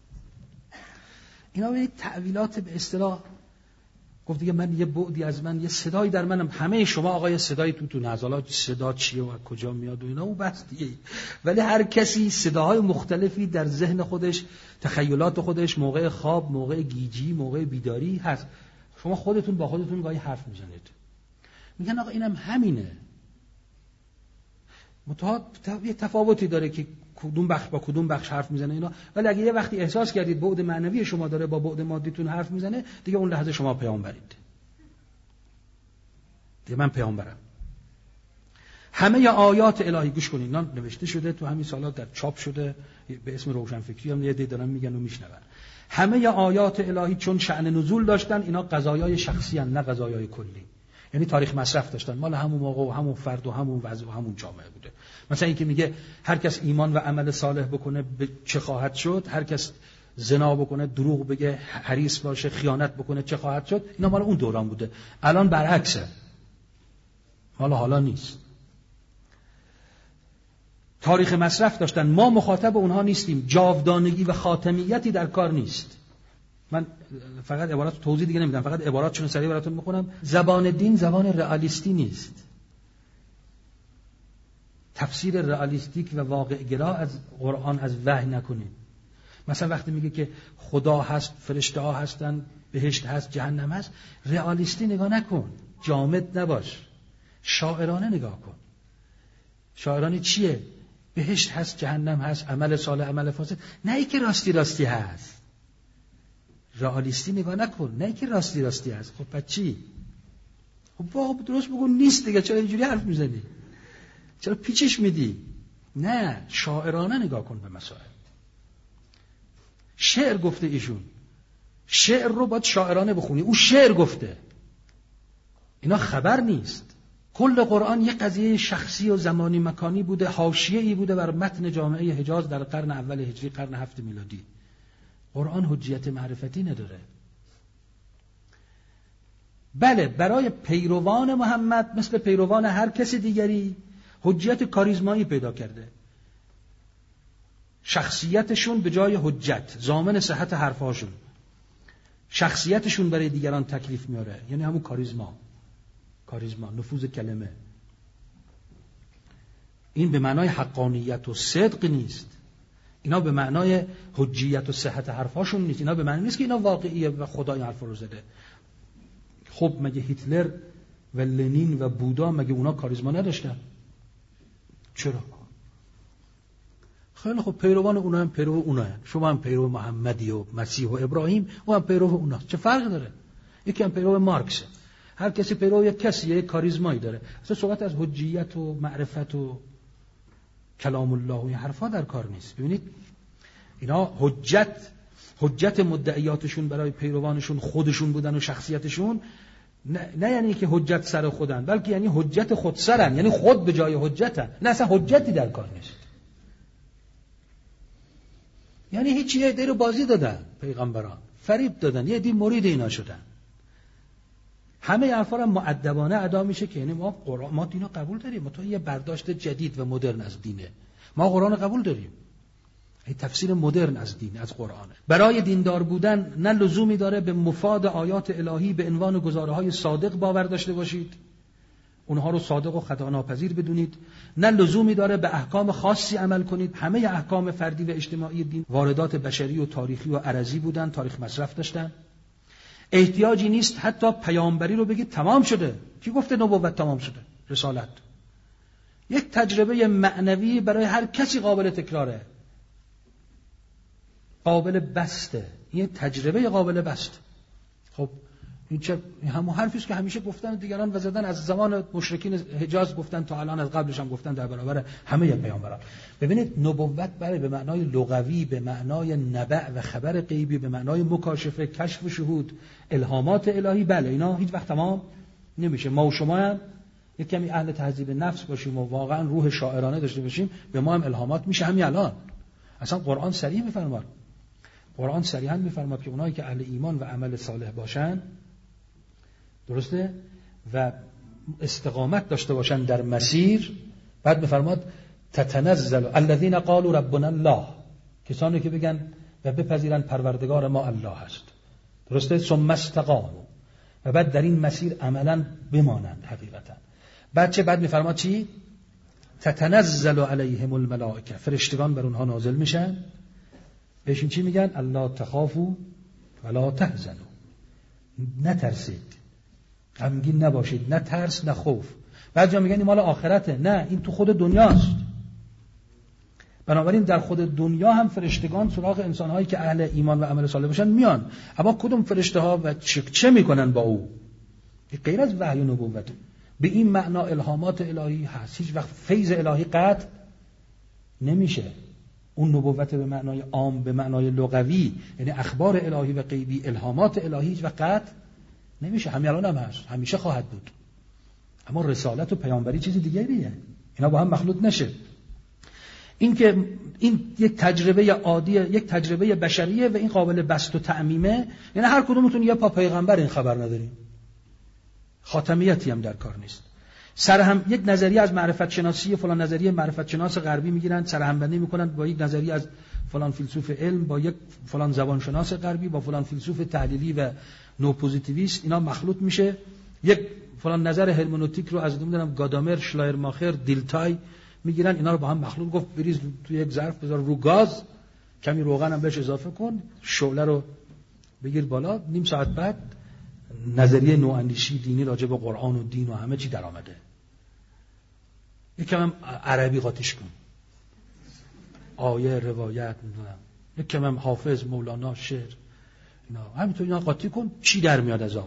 اینا به تعویلات به اصطلاح گفت دیگه من یه بعدی از من، یه صدایی در منم. همه شما آقای صدای تو نزالا صدا چیه و از کجا میاد و اینا اون بحث دیگه. ولی هر کسی صداهای مختلفی در ذهن خودش، تخیلات خودش، موقع خواب، موقع گیجی، موقع بیداری هست. شما خودتون با خودتون گاهی حرف میزنید، میگن آقا اینم همینه. یه تفاوتی داره که کدوم بخش با کدوم بخش حرف میزنه اینا. ولی اگه یه وقتی احساس کردید بعد معنوی شما داره با بعد مادیتون حرف میزنه، دیگه اون لحظه شما پیامبرید. دیگه من پیامبرم. همه آیات الهی، گوش کنید، اینا نوشته شده تو همین سالات، در چاپ شده، به اسم روشنفکری هم یه دی دارن میگن و میشنون. همه آیات الهی چون شأن نزول داشتن، اینا قضایای شخصی ان، نه قضایای کلی. یعنی تاریخ مصرف داشتن، مال همون موقع و همون فرد و همون وضع و همون جامعه بوده. مثلا اینکه میگه هر کس ایمان و عمل صالح بکنه به چه خواهد شد، هر کس زنا بکنه، دروغ بگه، حریص باشه، خیانت بکنه چه خواهد شد، اینا مال اون دوران بوده. الان برعکسه، حالا نیست. تاریخ مصرف داشتن، ما مخاطب اونها نیستیم، جاودانگی و خاتمیتی در کار نیست. من فقط عبارات توضیح دیگه نمیدم، فقط عباراتشون سریع براتون میخونم. زبان دین زبان رئالیستی نیست. تفسیر رئالیستیک و واقع گرا از قرآن، از وحی نکنید. مثلا وقتی میگه که خدا هست، فرشته ها هستن، بهشت هست، جهنم هست، رئالیستی نگاه نکن، جامد نباش، شاعرانه نگاه کن. شاعرانه چیه؟ بهشت هست، جهنم هست، عمل صالح، عمل فاسد، نه ای که راستی هست. رئالیستی نگاه نکن، نه ای که راستی هست. خب پس چی؟ خب واقعا درست بگو نیست دیگه، چرا اینجوری حرف میزنی؟ چرا پیچش میدی؟ نه، شاعرانه نگاه کن به مسائل. شعر گفته ایشون، شعر رو باید شاعرانه بخونی، او شعر گفته، اینا خبر نیست. کل قرآن یک قضیه شخصی و زمانی مکانی بوده، حاشیه‌ای بوده بر متن جامعه حجاز در قرن اول هجری، قرن 7 میلادی. قرآن حجیت معرفتی نداره. بله، برای پیروان محمد مثل پیروان هر کسی دیگری حجیت کاریزمایی پیدا کرده. شخصیتشون به جای حجت ضامن صحت حرفاشون، شخصیتشون برای دیگران تکلیف میاره، یعنی همون کاریزما، نفوذ کلمه. این به معنای حقانیت و صدق نیست، اینا به معنای حجیت و صحت حرفاشون نیست، اینا به معنی نیست که اینا واقعیه و خدا این حرف رو زده. خب مگه هیتلر و لنین و بودا مگه اونا کاریزما نداشتن؟ چرا؟ خیلی خب، پیروان اونا هم پیرو اونا هم. شما هم پیرو محمدی و مسیح و ابراهیم، او هم پیرو اونا. چه فرق داره؟ یکی هم پیرو مارکسه. هر کسی پیرو یک کسیه، یک کاریزمایی داره. اصلا صحبت از حجیت و معرفت و کلام الله و این حرفا در کار نیست. ببینید اینا حجت مدعیاتشون برای پیروانشون خودشون بودن و شخصیتشون نه یعنی که حجت سر خودن، بلکه یعنی حجت خود سرن، یعنی خود به جای حجتن. نه اصلا حجتی در کار نیست. یعنی هیچ یه عده رو بازی دادن پیغمبران، فریب دادن، یه عده مرید اینا شدن. همه حرفا رو مؤدبانه ادا میشه که یعنی ما دینو قبول داریم، ما تو یه برداشت جدید و مدرن از دینه. ما قرآن قبول داریم. این تفسیر مدرن از دین، از قرآنه. برای دیندار بودن نه لزومی داره به مفاد آیات الهی به عنوان گزاره‌های صادق باور داشته باشید، اونها رو صادق و خطا ناپذیر بدونید، نه لزومی داره به احکام خاصی عمل کنید. همه احکام فردی و اجتماعی دین واردات بشری و تاریخی و عرضی بودن، تاریخ مصرف داشتن. احتیاجی نیست حتی پیامبری رو بگید تمام شده. کی گفته نبوت تمام شده؟ رسالت یک تجربه معنوی برای هر کسی قابل تکراره، قابل بسته. این تجربه قابل بست. خب این چه همون حرفی است که همیشه گفتن دیگران و زدن از زمان مشرکین حجاز گفتن تا الان، از قبلش هم گفتن در برابر همه پیامبران. ببینید نبوت برای به معنای لغوی، به معنای نبع و خبر غیبی، به معنای مکاشفه، کشف و شهود، الهامات الهی، بله اینا هیچ وقت تمام نمیشه. ما و شما هم یک کمی اهل تهذیب نفس باشیم و واقعا روح شاعرانه داشته باشیم، به ما هم الهامات میشه همین الان. اصلا قرآن صریح میفرماد، قرآن صریحا میفرماد که اونایی که اهل ایمان و عمل صالح باشن، درسته، و استقامت داشته باشن در مسیر، بعد میفرماد تتنزل الذين قالوا ربنا الله، کسانی که بگن و بپذیرن پروردگار ما الله هست، درسته، ثم استقاموا، و بعد در این مسیر عملا بمانند حقیقتا. بعد چه؟ بعد میفرماد چی؟ تتنزل علیهم الملائکه، فرشتگان بر اونها نازل میشن. بهشون چی میگن؟ الا تخافوا ولا تحزنوا، نترسید، غمگین نباشید، نه ترس نه خوف. بعضیا میگن این مال آخرته، نه این تو خود دنیاست. بنابراین در خود دنیا هم فرشتگان سراغ انسان‌هایی که اهل ایمان و عمل صالح باشن میان. اما کدوم فرشته‌ها و چه میکنن با او؟ غیر از وحی و نبوت. به این معنا الهامات الهی هست، هیچ وقت فیض الهی قطع نمیشه. اون نبوت به معنای عام، به معنای لغوی، یعنی اخبار الهی و غیبی، الهامات الهی هیچ وقت قطع نمیشه. همین الان هم هست، همیشه خواهد بود. اما رسالت و پیامبری چیز دیگریه، اینا با هم مخلوط نشه. این که این یک تجربه عادیه، یک تجربه بشریه و این قابل بسط و تعمیمه. یعنی هر کدومتون یه پا پیغمبر این خبر نداریم، خاتمیتی هم در کار نیست. سرهم یک نظریه از معرفت شناسی، فلان نظریه معرفت شناس غربی میگیرن، سرهمبندی میکنن با یک نظریه از فلان فیلسوف علم، با یک فلان زبانشناس غربی، با فلان فیلسوف تحلیلی و نوپوزیتیویست، اینا مخلوط میشه. یک فلان نظر هرمنوتیک رو از نمیدونم گادامر، شلایرماخر، دیلتای میگیرن، اینا رو با هم مخلوط. گفت بریز تو یک ظرف، بذار رو گاز، کمی روغن هم بهش اضافه کن، شعله رو بگیر بالا، نیم ساعت بعد نظریه نواندیشی دینی راجع به قرآن و دین و همه چی در آمده. یکم هم عربی قاطیش کن، آیه، روایت، میدونم، یکم هم حافظ، مولانا، شعر، اینا همینطور اینا قاطی کن، چی در میاد از آب؟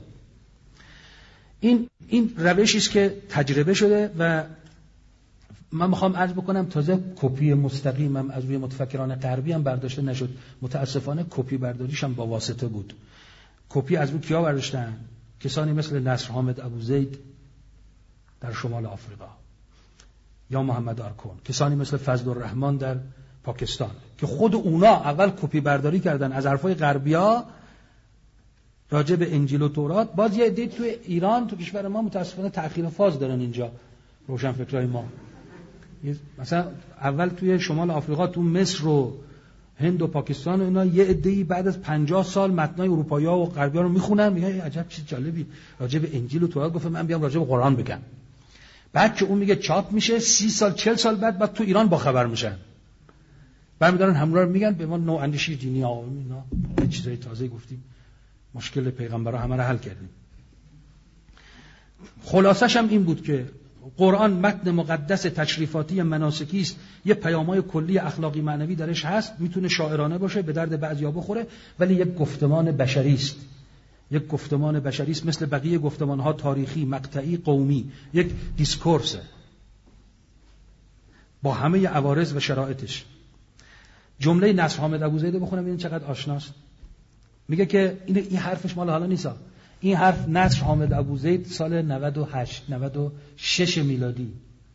این روشی است که تجربه شده و من میخوام عرض بکنم تازه کپی مستقیمم از روی متفکران غربی هم برداشته نشد. متاسفانه کپی برداریش هم با واسطه بود. کپی از روی کیا برداشتن؟ کسانی مثل نصر حامد ابوزید در شمال آفریقا یا محمد آرکون، کسانی مثل فضل الرحمن در پاکستان، که خود اونا اول کپی برداری کردن از حرفای غربیا راجع به انجیل و تورات. باز یه عده تو ایران، تو کشور ما متاسفانه تأخیر فاز دارن اینجا روشنفکرای ما. مثلا اول توی شمال آفریقا، تو مصر و هند و پاکستان و اینا، یه عده‌ای بعد از 50 سال متنای اروپایی‌ها و غربی‌ها رو میخونن، میگن عجب چیز جالبی راجع به انجیل و تورات گفت، من بیام راجع به قرآن بگم. بعد که اون میگه چاپ میشه 30 سال 40 سال بعد تو ایران با خبر میشن، برمی‌دارن همراه رو میگن به ما نواندیشی دینی آقایون، اینا یه چیزای تازه گفتیم، مشکل پیغمبرها همه رو حل کردیم. خلاصش هم این بود که قرآن متن مقدس تشریفاتی مناسکی است، یه پیام‌های کلی اخلاقی معنوی درش هست، میتونه شاعرانه باشه، به درد بعضیا بخوره، ولی یک گفتمان بشری است. یک گفتمان بشری است مثل بقیه گفتمان‌ها، تاریخی، مقطعی، قومی، یک دیسکورس با همه عوارض و شرایطش. جمله نصر حامد ابوزید بخونم ببینید چقدر آشناست. میگه که این حرفش مال حالا نیست، این حرف نصر حامد ابوزید سال 96 میلادی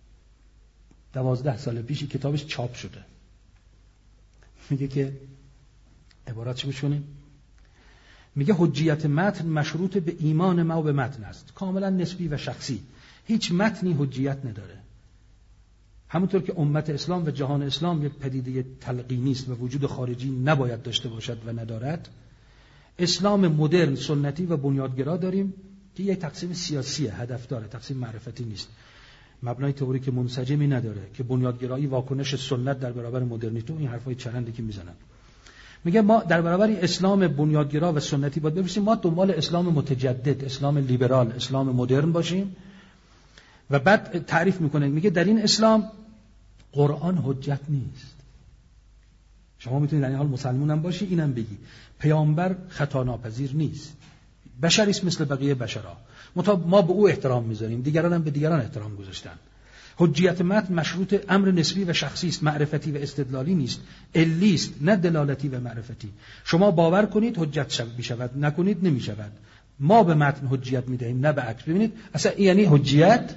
12 سال پیش کتابش چاپ شده. میگه که عباراتش بشونیم. میگه حجیت متن مشروط به ایمان ما و به متن است، کاملا نسبی و شخصی. هیچ متنی حجیت نداره. همونطور که امت اسلام و جهان اسلام یک پدیده تلقینی است و وجود خارجی نباید داشته باشد و ندارد، اسلام مدرن سنتی و بنیادگرا داریم که یک تقسیم سیاسیه، هدف داره، تقسیم معرفتی نیست، مبنای تئوریک منسجمی نداره که بنیادگرایی واکنش سنت در برابر مدرنیته، این حرفای چرندی که میزنن. میگه ما در برابر اسلام بنیادگرا و سنتی باید ببینیم ما دنبال اسلام متجدد، اسلام لیبرال، اسلام مدرن باشیم. و بعد تعریف میکنه، میگه در این اسلام قرآن حجت نیست. شما میتونید در این حال مسلمان هم باشی اینم بگی پیامبر خطا ناپذیر نیست، بشری است مثل بقیه بشرها، ما به او احترام میذاریم، دیگران هم به دیگران احترام گذاشتن. حجیت متن مشروط امر نسبی و شخصی است، معرفتی و استدلالی نیست، علی است نه دلالتی و معرفتی. شما باور کنید حجت میشود، نکنید نمیشود. ما به متن حجیت میدهیم نه به عکس. ببینید اصلا یعنی حجیت،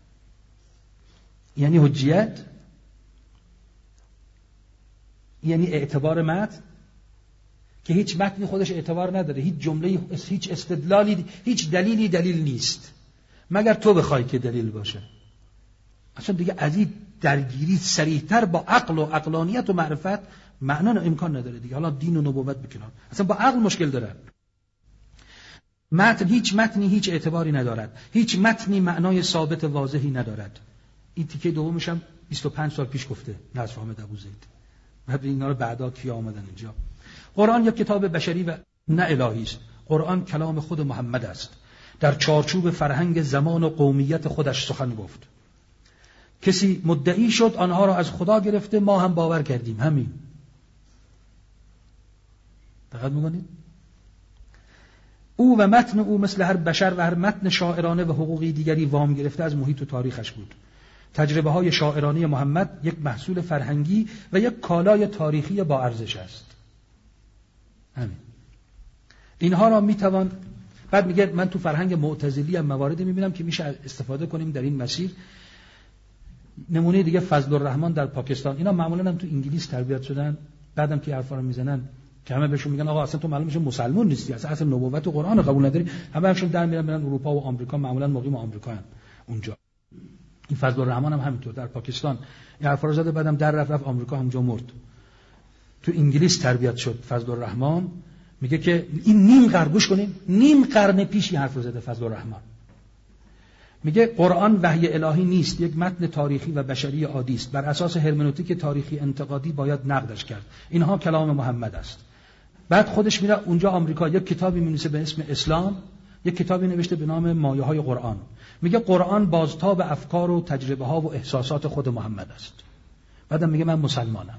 یعنی اعتبار متن که هیچ متنی خودش اعتبار نداره، هیچ جمله، هیچ استدلالی، هیچ دلیلی دلیل نیست مگر تو بخوای که دلیل باشه. اصلا دیگه از این درگیری صریح‌تر با عقل و عقلانیت و معرفت معنا امکان نداره دیگه. حالا دین و نبوت بکنن، اصلا با عقل مشکل داره. متن، هیچ متنی هیچ اعتباری ندارد، هیچ متنی معنای ثابت واضحی ندارد. این تیکه دومش هم 25 سال پیش گفته نصر حامد ابوزید. بعد اینا رو بعدا کیا آمدن اینجا. قرآن یک کتاب بشری و نه الهی است. قرآن کلام خود محمد است، در چارچوب فرهنگ زمان و قومیت خودش سخن گفت. کسی مدعی شد آنها را از خدا گرفته، ما هم باور کردیم، همین. دقت می‌کنید؟ او و متن او مثل هر بشر و هر متن شاعرانه و حقوقی دیگری وام گرفته از محیط و تاریخش بود. تجربه های شاعرانه محمد یک محصول فرهنگی و یک کالای تاریخی با ارزش است. همین. اینها را میتوان، بعد میگه من تو فرهنگ معتزلی هم مواردی میبینم که میشه استفاده کنیم در این مسیر. نمونه دیگه فضل الرحمن در پاکستان، اینا معمولا هم تو انگلیس تربیت شدن، بعدم که حرفا رو میزنن که همه بهشون میگن آقا اصلا تو معلوم میشه مسلمان نیستی، اصلا نبوت و قرآن رو قبول نداری، همه‌شون در میرن اروپا و آمریکا، معمولا مقیم آمریکا هستن اونجا. این فضل الرحمن هم همینطور در پاکستان این حرفا رو زده، بعدم در رفت آمریکا، همونجا مرد. تو انگلیس تربیت شد فضل الرحمن، میگه که این نیم قرن، گوش کنین، نیم قرن پیش این حرف رو زده فضل الرحمن. میگه قرآن وحی الهی نیست، یک متن تاریخی و بشری عادی است، بر اساس هرمنوتیک تاریخی انتقادی باید نقدش کرد، اینها کلام محمد است. بعد خودش میره اونجا آمریکا یک کتابی می‌نویسه به اسم اسلام، یک کتابی نوشته به نام مایه‌های قرآن. میگه قرآن بازتاب افکار و تجربه ها و احساسات خود محمد است. بعدم میگه من مسلمانم.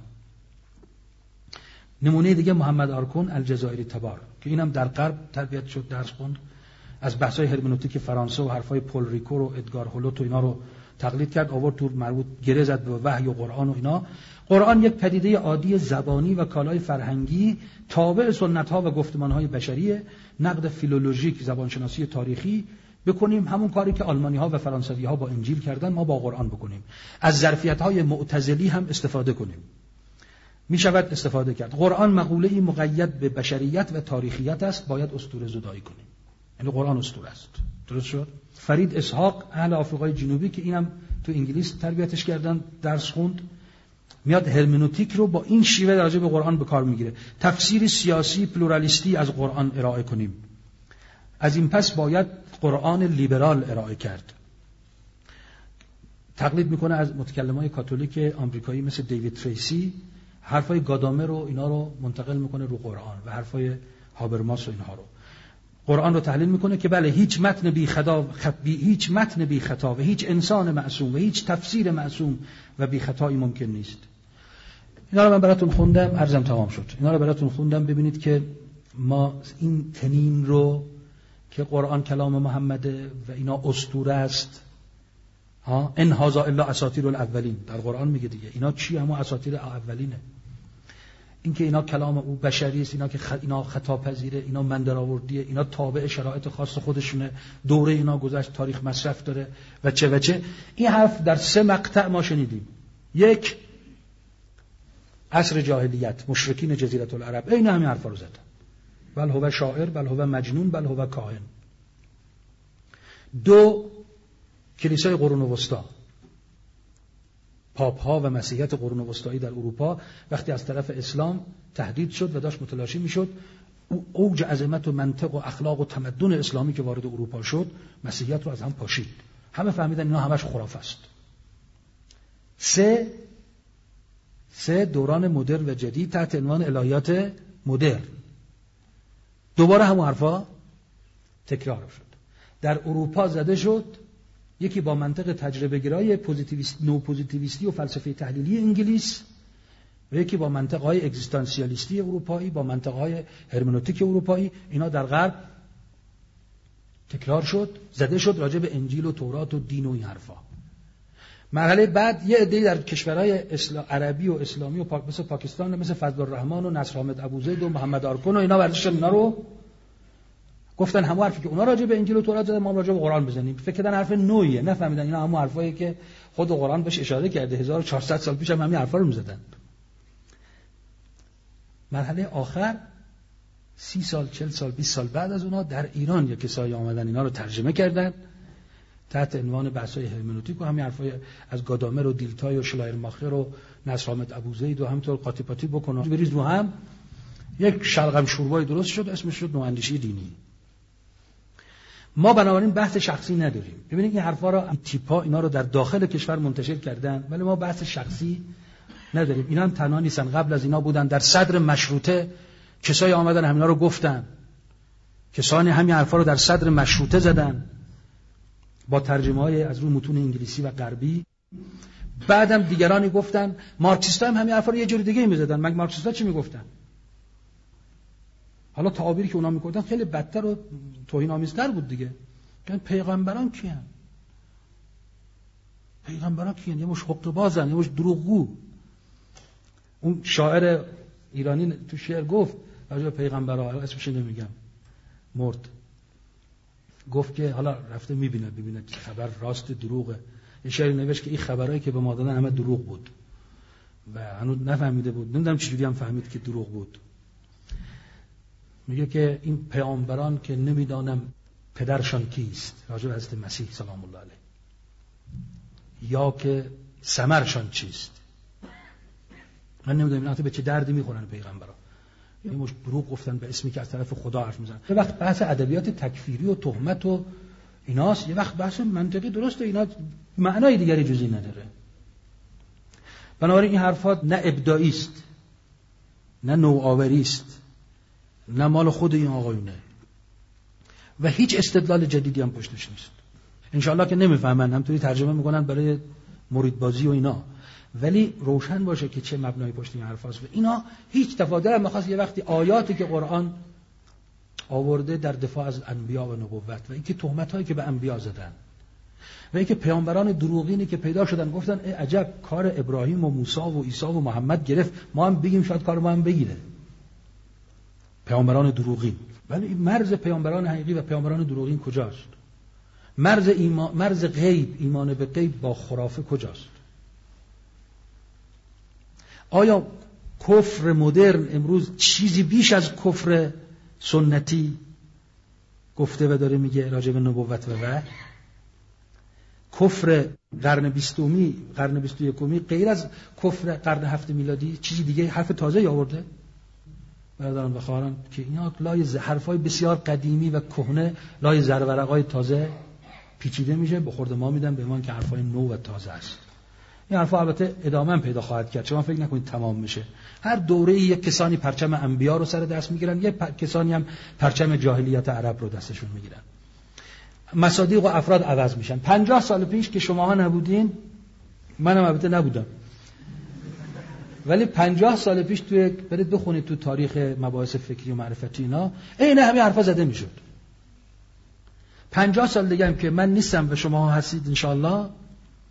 نمونه دیگه محمد آرکون الجزایری تبار که اینم در غرب تربیت شد، درس خوند، از بحث‌های هرمنوتیک فرانسه و حرفای پل ریکور و ادگار هولوت و اینا رو تقلید کرد، آورد تو مربوط گره زد به وحی و قرآن و اینا. قرآن یک پدیده عادی زبانی و کالای فرهنگی تابع سنت‌ها و گفتمان‌های بشریه. نقد فیلولوژیک، زبانشناسی تاریخی بکنیم، همون کاری که آلمانی‌ها و فرانسوی‌ها با انجیل کردن ما با قرآن بکنیم. از ظرفیت‌های معتزلی هم استفاده کنیم، می‌شود استفاده کرد. قرآن مقوله‌ای مقید به بشریت و تاریخیت است، باید اسطوره زدایی کنیم. یعنی قرآن اسطوره است. درست شد؟ فرید اسحاق اهل آفریقای جنوبی که اینم تو انگلیس تربیتش کردن، درس خوند، میاد هرمنوتیک رو با این شیوه راجع به قرآن به کار میگیره. تفسیر سیاسی پلورالیستی از قرآن ارائه کنیم. از این پس باید قرآن لیبرال ارائه کرد. تقلید میکنه از متکلمای کاتولیک آمریکایی مثل دیوید تریسی، حرفای گادامر رو اینا رو منتقل میکنه رو قرآن و حرفای هابرماس و اینها رو. قرآن رو تحلیل میکنه که بله هیچ متن بی خطا و هیچ انسان معصوم و هیچ تفسیر معصوم و بی خطایی ممکن نیست. اینا رو من براتون خوندم، عرضم تمام شد. اینا رو براتون خوندم ببینید که ما این تنین رو که قرآن کلام محمده و اینا اسطوره است، ان هذا الا اساطیر الاولین، در قرآن میگه دیگه اینا چی، همون اساطیر اولینه. اینکه اینا کلام او بشری است، اینا که اینا خطا پذیره، اینا من درآوردیه، اینا تابع شرایط خاص خودشونه، دوره اینا گذشت، تاریخ مصرف داره و چه. این حرف در 3 مقطع ما شنیدیم. 1 عصر جاهلیت، مشرکین جزیره العرب این همین حرفا رو زدن. بل هو شاعر، بل هو مجنون، بل هو کاهن. 2 کلیسای قرون وسطا، پاپ ها و مسیحیت قرون وسطایی در اروپا وقتی از طرف اسلام تهدید شد و داشت متلاشی میشد، اوج عظمت و منطق و اخلاق و تمدن اسلامی که وارد اروپا شد، مسیحیت رو از هم پاشید. همه فهمیدن اینا همش خرافه است. 3 دوران مدرن و جدید تحت عنوان الهیات مدرن. دوباره همون حرفا تکرار شد. در اروپا زده شد، یکی با منطق تجربه گرای نو پوزیتیویستی و فلسفه تحلیلی انگلیس و یکی با منطقهای اگزیستانسیالیستی اروپایی، با منطقهای هرمنوتیک اروپایی. اینا در غرب تکرار شد، زده شد راجع به انجیل و تورات و دین و این حرفا. مرحله بعد یه عده‌ای در کشورهای عربی و اسلامی و مثل پاکستان، مثل فضل الرحمن و نصر حامد ابوزید و محمد آرکون و اینا برداشتن اینا رو گفتن همون حرفی که اونا راجع به انجیل و تورات زدن ما راجع به قرآن بزنیم. فکر کردن حرف نوعیه، نفهمیدن اینا همون حرفایی که خود قرآن بهش اشاره کرده 1400 سال پیش هم همین حرفا رو می‌زدن. مرحله آخر 30 سال 40 سال 20 سال بعد از اونها در ایران یک کسایی آمدن اینا رو ترجمه کردن تحت عنوان بحث‌های هرمنوتیک و همین حرفای از گادامر و دیلتای و شلایرماخر و نصر حامد ابوزید و همینطور قاطی پاتی بکنه بریز رو هم، یک شلغم شوربای درست شد، اسمش شد نواندیشی دینی. ما بنابراین بحث شخصی نداریم. ببینید این حرفا رو این تیپا اینا رو در داخل کشور منتشر کردن، ولی ما بحث شخصی نداریم. اینا هم تنها نیستن، قبل از اینا بودن در صدر مشروطه کسایی آمدن همینا رو گفتن، کسانی همین حرفا رو در صدر مشروطه زدن با ترجمه‌های از روی متون انگلیسی و غربی. بعدم دیگرانی گفتن، مارکسیست‌ها هم همین حرفا رو یه جور دیگه می‌زدن. مگه مارکسیست‌ها چی میگفتن؟ حالا تعابیری که اونا میگفتن خیلی بدتر و توهین‌آمیزتر بود دیگه. یعنی پیغمبران کیان؟ پیغمبران کیان؟ یه مش حقه‌بازن، یه مش دروغگو. اون شاعر ایرانی تو شعر گفت راجع به پیغمبرها، اسمش نمیگم، مرد، گفت که حالا رفته ببینه که خبر راست دروغه. یه شعری نوشت که این خبرایی که به ما دادن همه دروغ بود و هنوز نفهمیده بود، نمیدونم چجوری هم فهمید که دروغ بود. میگه که این پیامبران که نمیدانم پدرشان کیست، راجع به حضرت مسیح سلام الله علیه، یا که ثمرشان چیست. من نمیدونم اینا به چه دردی میخورن پیغمبران. یعنی مش دروغ گفتن به اسمی که از طرف خدا حرف میزنن. یه وقت بحث ادبیات تکفیری و تهمت و ایناست، یه وقت بحث منطقی درسته، اینا معنای دیگری جزئی نداره. بنابراین این حرفات نه ابداعی است، نه نوآوری است، نه مال خود این آقایونه و هیچ استدلال جدیدی هم پشتش نیست. انشالله که نمیفهمن، همطوری ترجمه میکنن برای مریدبازی و اینا، ولی روشن باشه که چه مبنای پشت این حرف هست. و اینا هیچ تفاضل میخواست یه وقتی آیاتی که قرآن آورده در دفاع از انبیا و نبوت و اینکه تهمت‌هایی که به انبیا زدن و اینکه پیامبران دروغینی که پیدا شدن گفتن ای عجب کار ابراهیم و موسی و عیسی و محمد گرفت، ما هم بگیم شاید کار ما هم بگیره. پیامبران دروغین. ولی مرز پیامبران حقیقی و پیامبران دروغین کجاست؟ مرز غیب، ایمان به غیب با خرافه کجاست؟ آیا کفر مدرن امروز چیزی بیش از کفر سنتی گفته و داره میگه راجع به نبوت و وحی؟ کفر قرن 20 قرن 21 غیر از کفر قرن 7 میلادی چیزی دیگه حرف تازه آورده؟ برادران و خواهران که اینا لای حرفای بسیار قدیمی و کهنه لای زرورقای تازه پیچیده میشه، به خورد ما میدن به ما که حرفای نو و تازه است. این حرفا البته ادامه پیدا خواهد کرد، شما فکر نکنید تمام میشه. هر دوره‌ای یک کسانی پرچم انبیا رو سر دست میگیرن، یک کسانی هم پرچم جاهلیت عرب رو دستشون میگیرن. مصادیق و افراد عوض میشن. 50 سال پیش که شماها نبودین، منم البته نبودم، ولی 50 سال پیش برید بخونید تو تاریخ مباحث فکری و معرفتی اینا، عین همین حرفا زده میشد. 50 سال دیگه هم که من نیستم و شما هستید انشالله،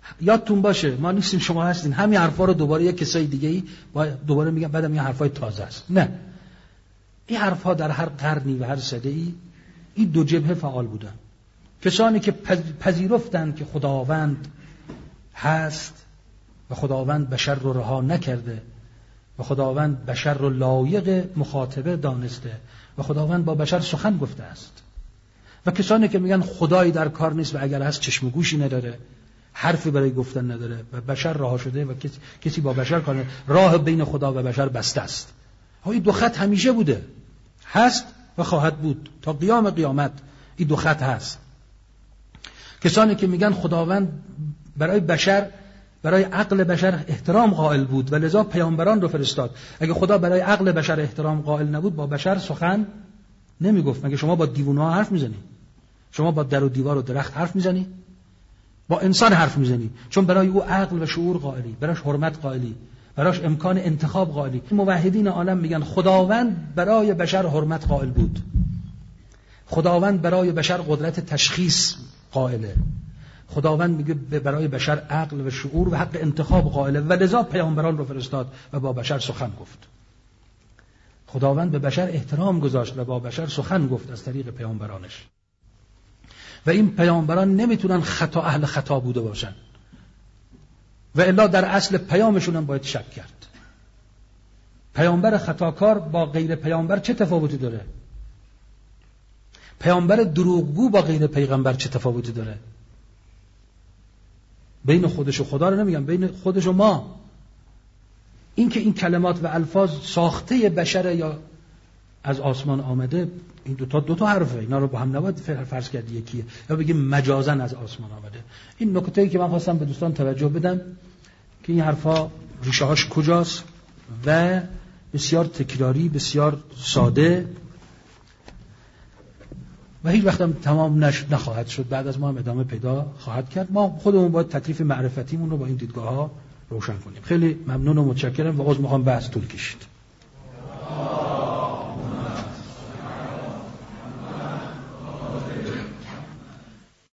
یادتون باشه ما نیستیم شما هستین، همین حرفا رو دوباره یک کسای دیگه‌ای دوباره میگن، بعدم این حرفای تازه است. نه، این حرفا در هر قرنی و هر سده‌ای این دو جبهه فعال بودن. کسانی که پذیرفتند که خداوند هست و خداوند بشر رو رها نکرده و خداوند بشر رو لایق مخاطبه دانسته و خداوند با بشر سخن گفته است، و کسانی که میگن خدایی در کار نیست و اگر هست چشم و گوشی نداره، حرفی برای گفتن نداره و بشر رها شده و کسی با بشر کار نداره، راه بین خدا و بشر بسته است. این دو خط همیشه بوده، هست و خواهد بود تا قیام قیامت. این دو خط هست. کسانی که میگن خداوند برای بشر، برای عقل بشر احترام قائل بود و لذا پیامبران رو فرستاد. اگه خدا برای عقل بشر احترام قائل نبود با بشر سخن نمیگفت. مگه شما با دیوانه‌ها حرف میزنی؟ شما با در و دیوار و درخت حرف میزنی؟ با انسان حرف میزنی، چون برای او عقل و شعور قائلی، براش حرمت قائلی، براش امکان انتخاب قائلی. موحدین عالم میگن خداوند برای بشر حرمت قائل بود، خداوند برای بشر قدرت تشخیص قائله، خداوند میگه برای بشر عقل و شعور و حق انتخاب قائله و لذا پیامبران رو فرستاد و با بشر سخن گفت. خداوند به بشر احترام گذاشت و با بشر سخن گفت از طریق پیامبرانش. و این پیامبران نمیتونن اهل خطا بوده باشن و الا در اصل پیامشون هم باید شک کرد. پیامبر خطاکار با غیر پیامبر چه تفاوتی داره؟ پیامبر دروغگو با غیر پیغمبر چه تفاوتی داره؟ بین خودش و خدا رو نمیگم، بین خودش و ما. این که این کلمات و الفاظ ساخته بشر یا از آسمان آمده، این دو تا حرفه، اینا رو با هم نباید فرض کرد یکیه، یا بگیم مجازاً از آسمان آمده. این نکته‌ای که من خواستم به دوستان توجه بدم که این حرفا ریشه‌هاش کجاست و بسیار تکراری، بسیار ساده و هیچ وقت هم تمام نخواهد شد. بعد از ما هم ادامه پیدا خواهد کرد. ما خودمون باید تکلیف معرفتیمون رو با این دیدگاه‌ها روشن کنیم. خیلی ممنون و متشکرم و عذر می‌خوام بحث طول کشید.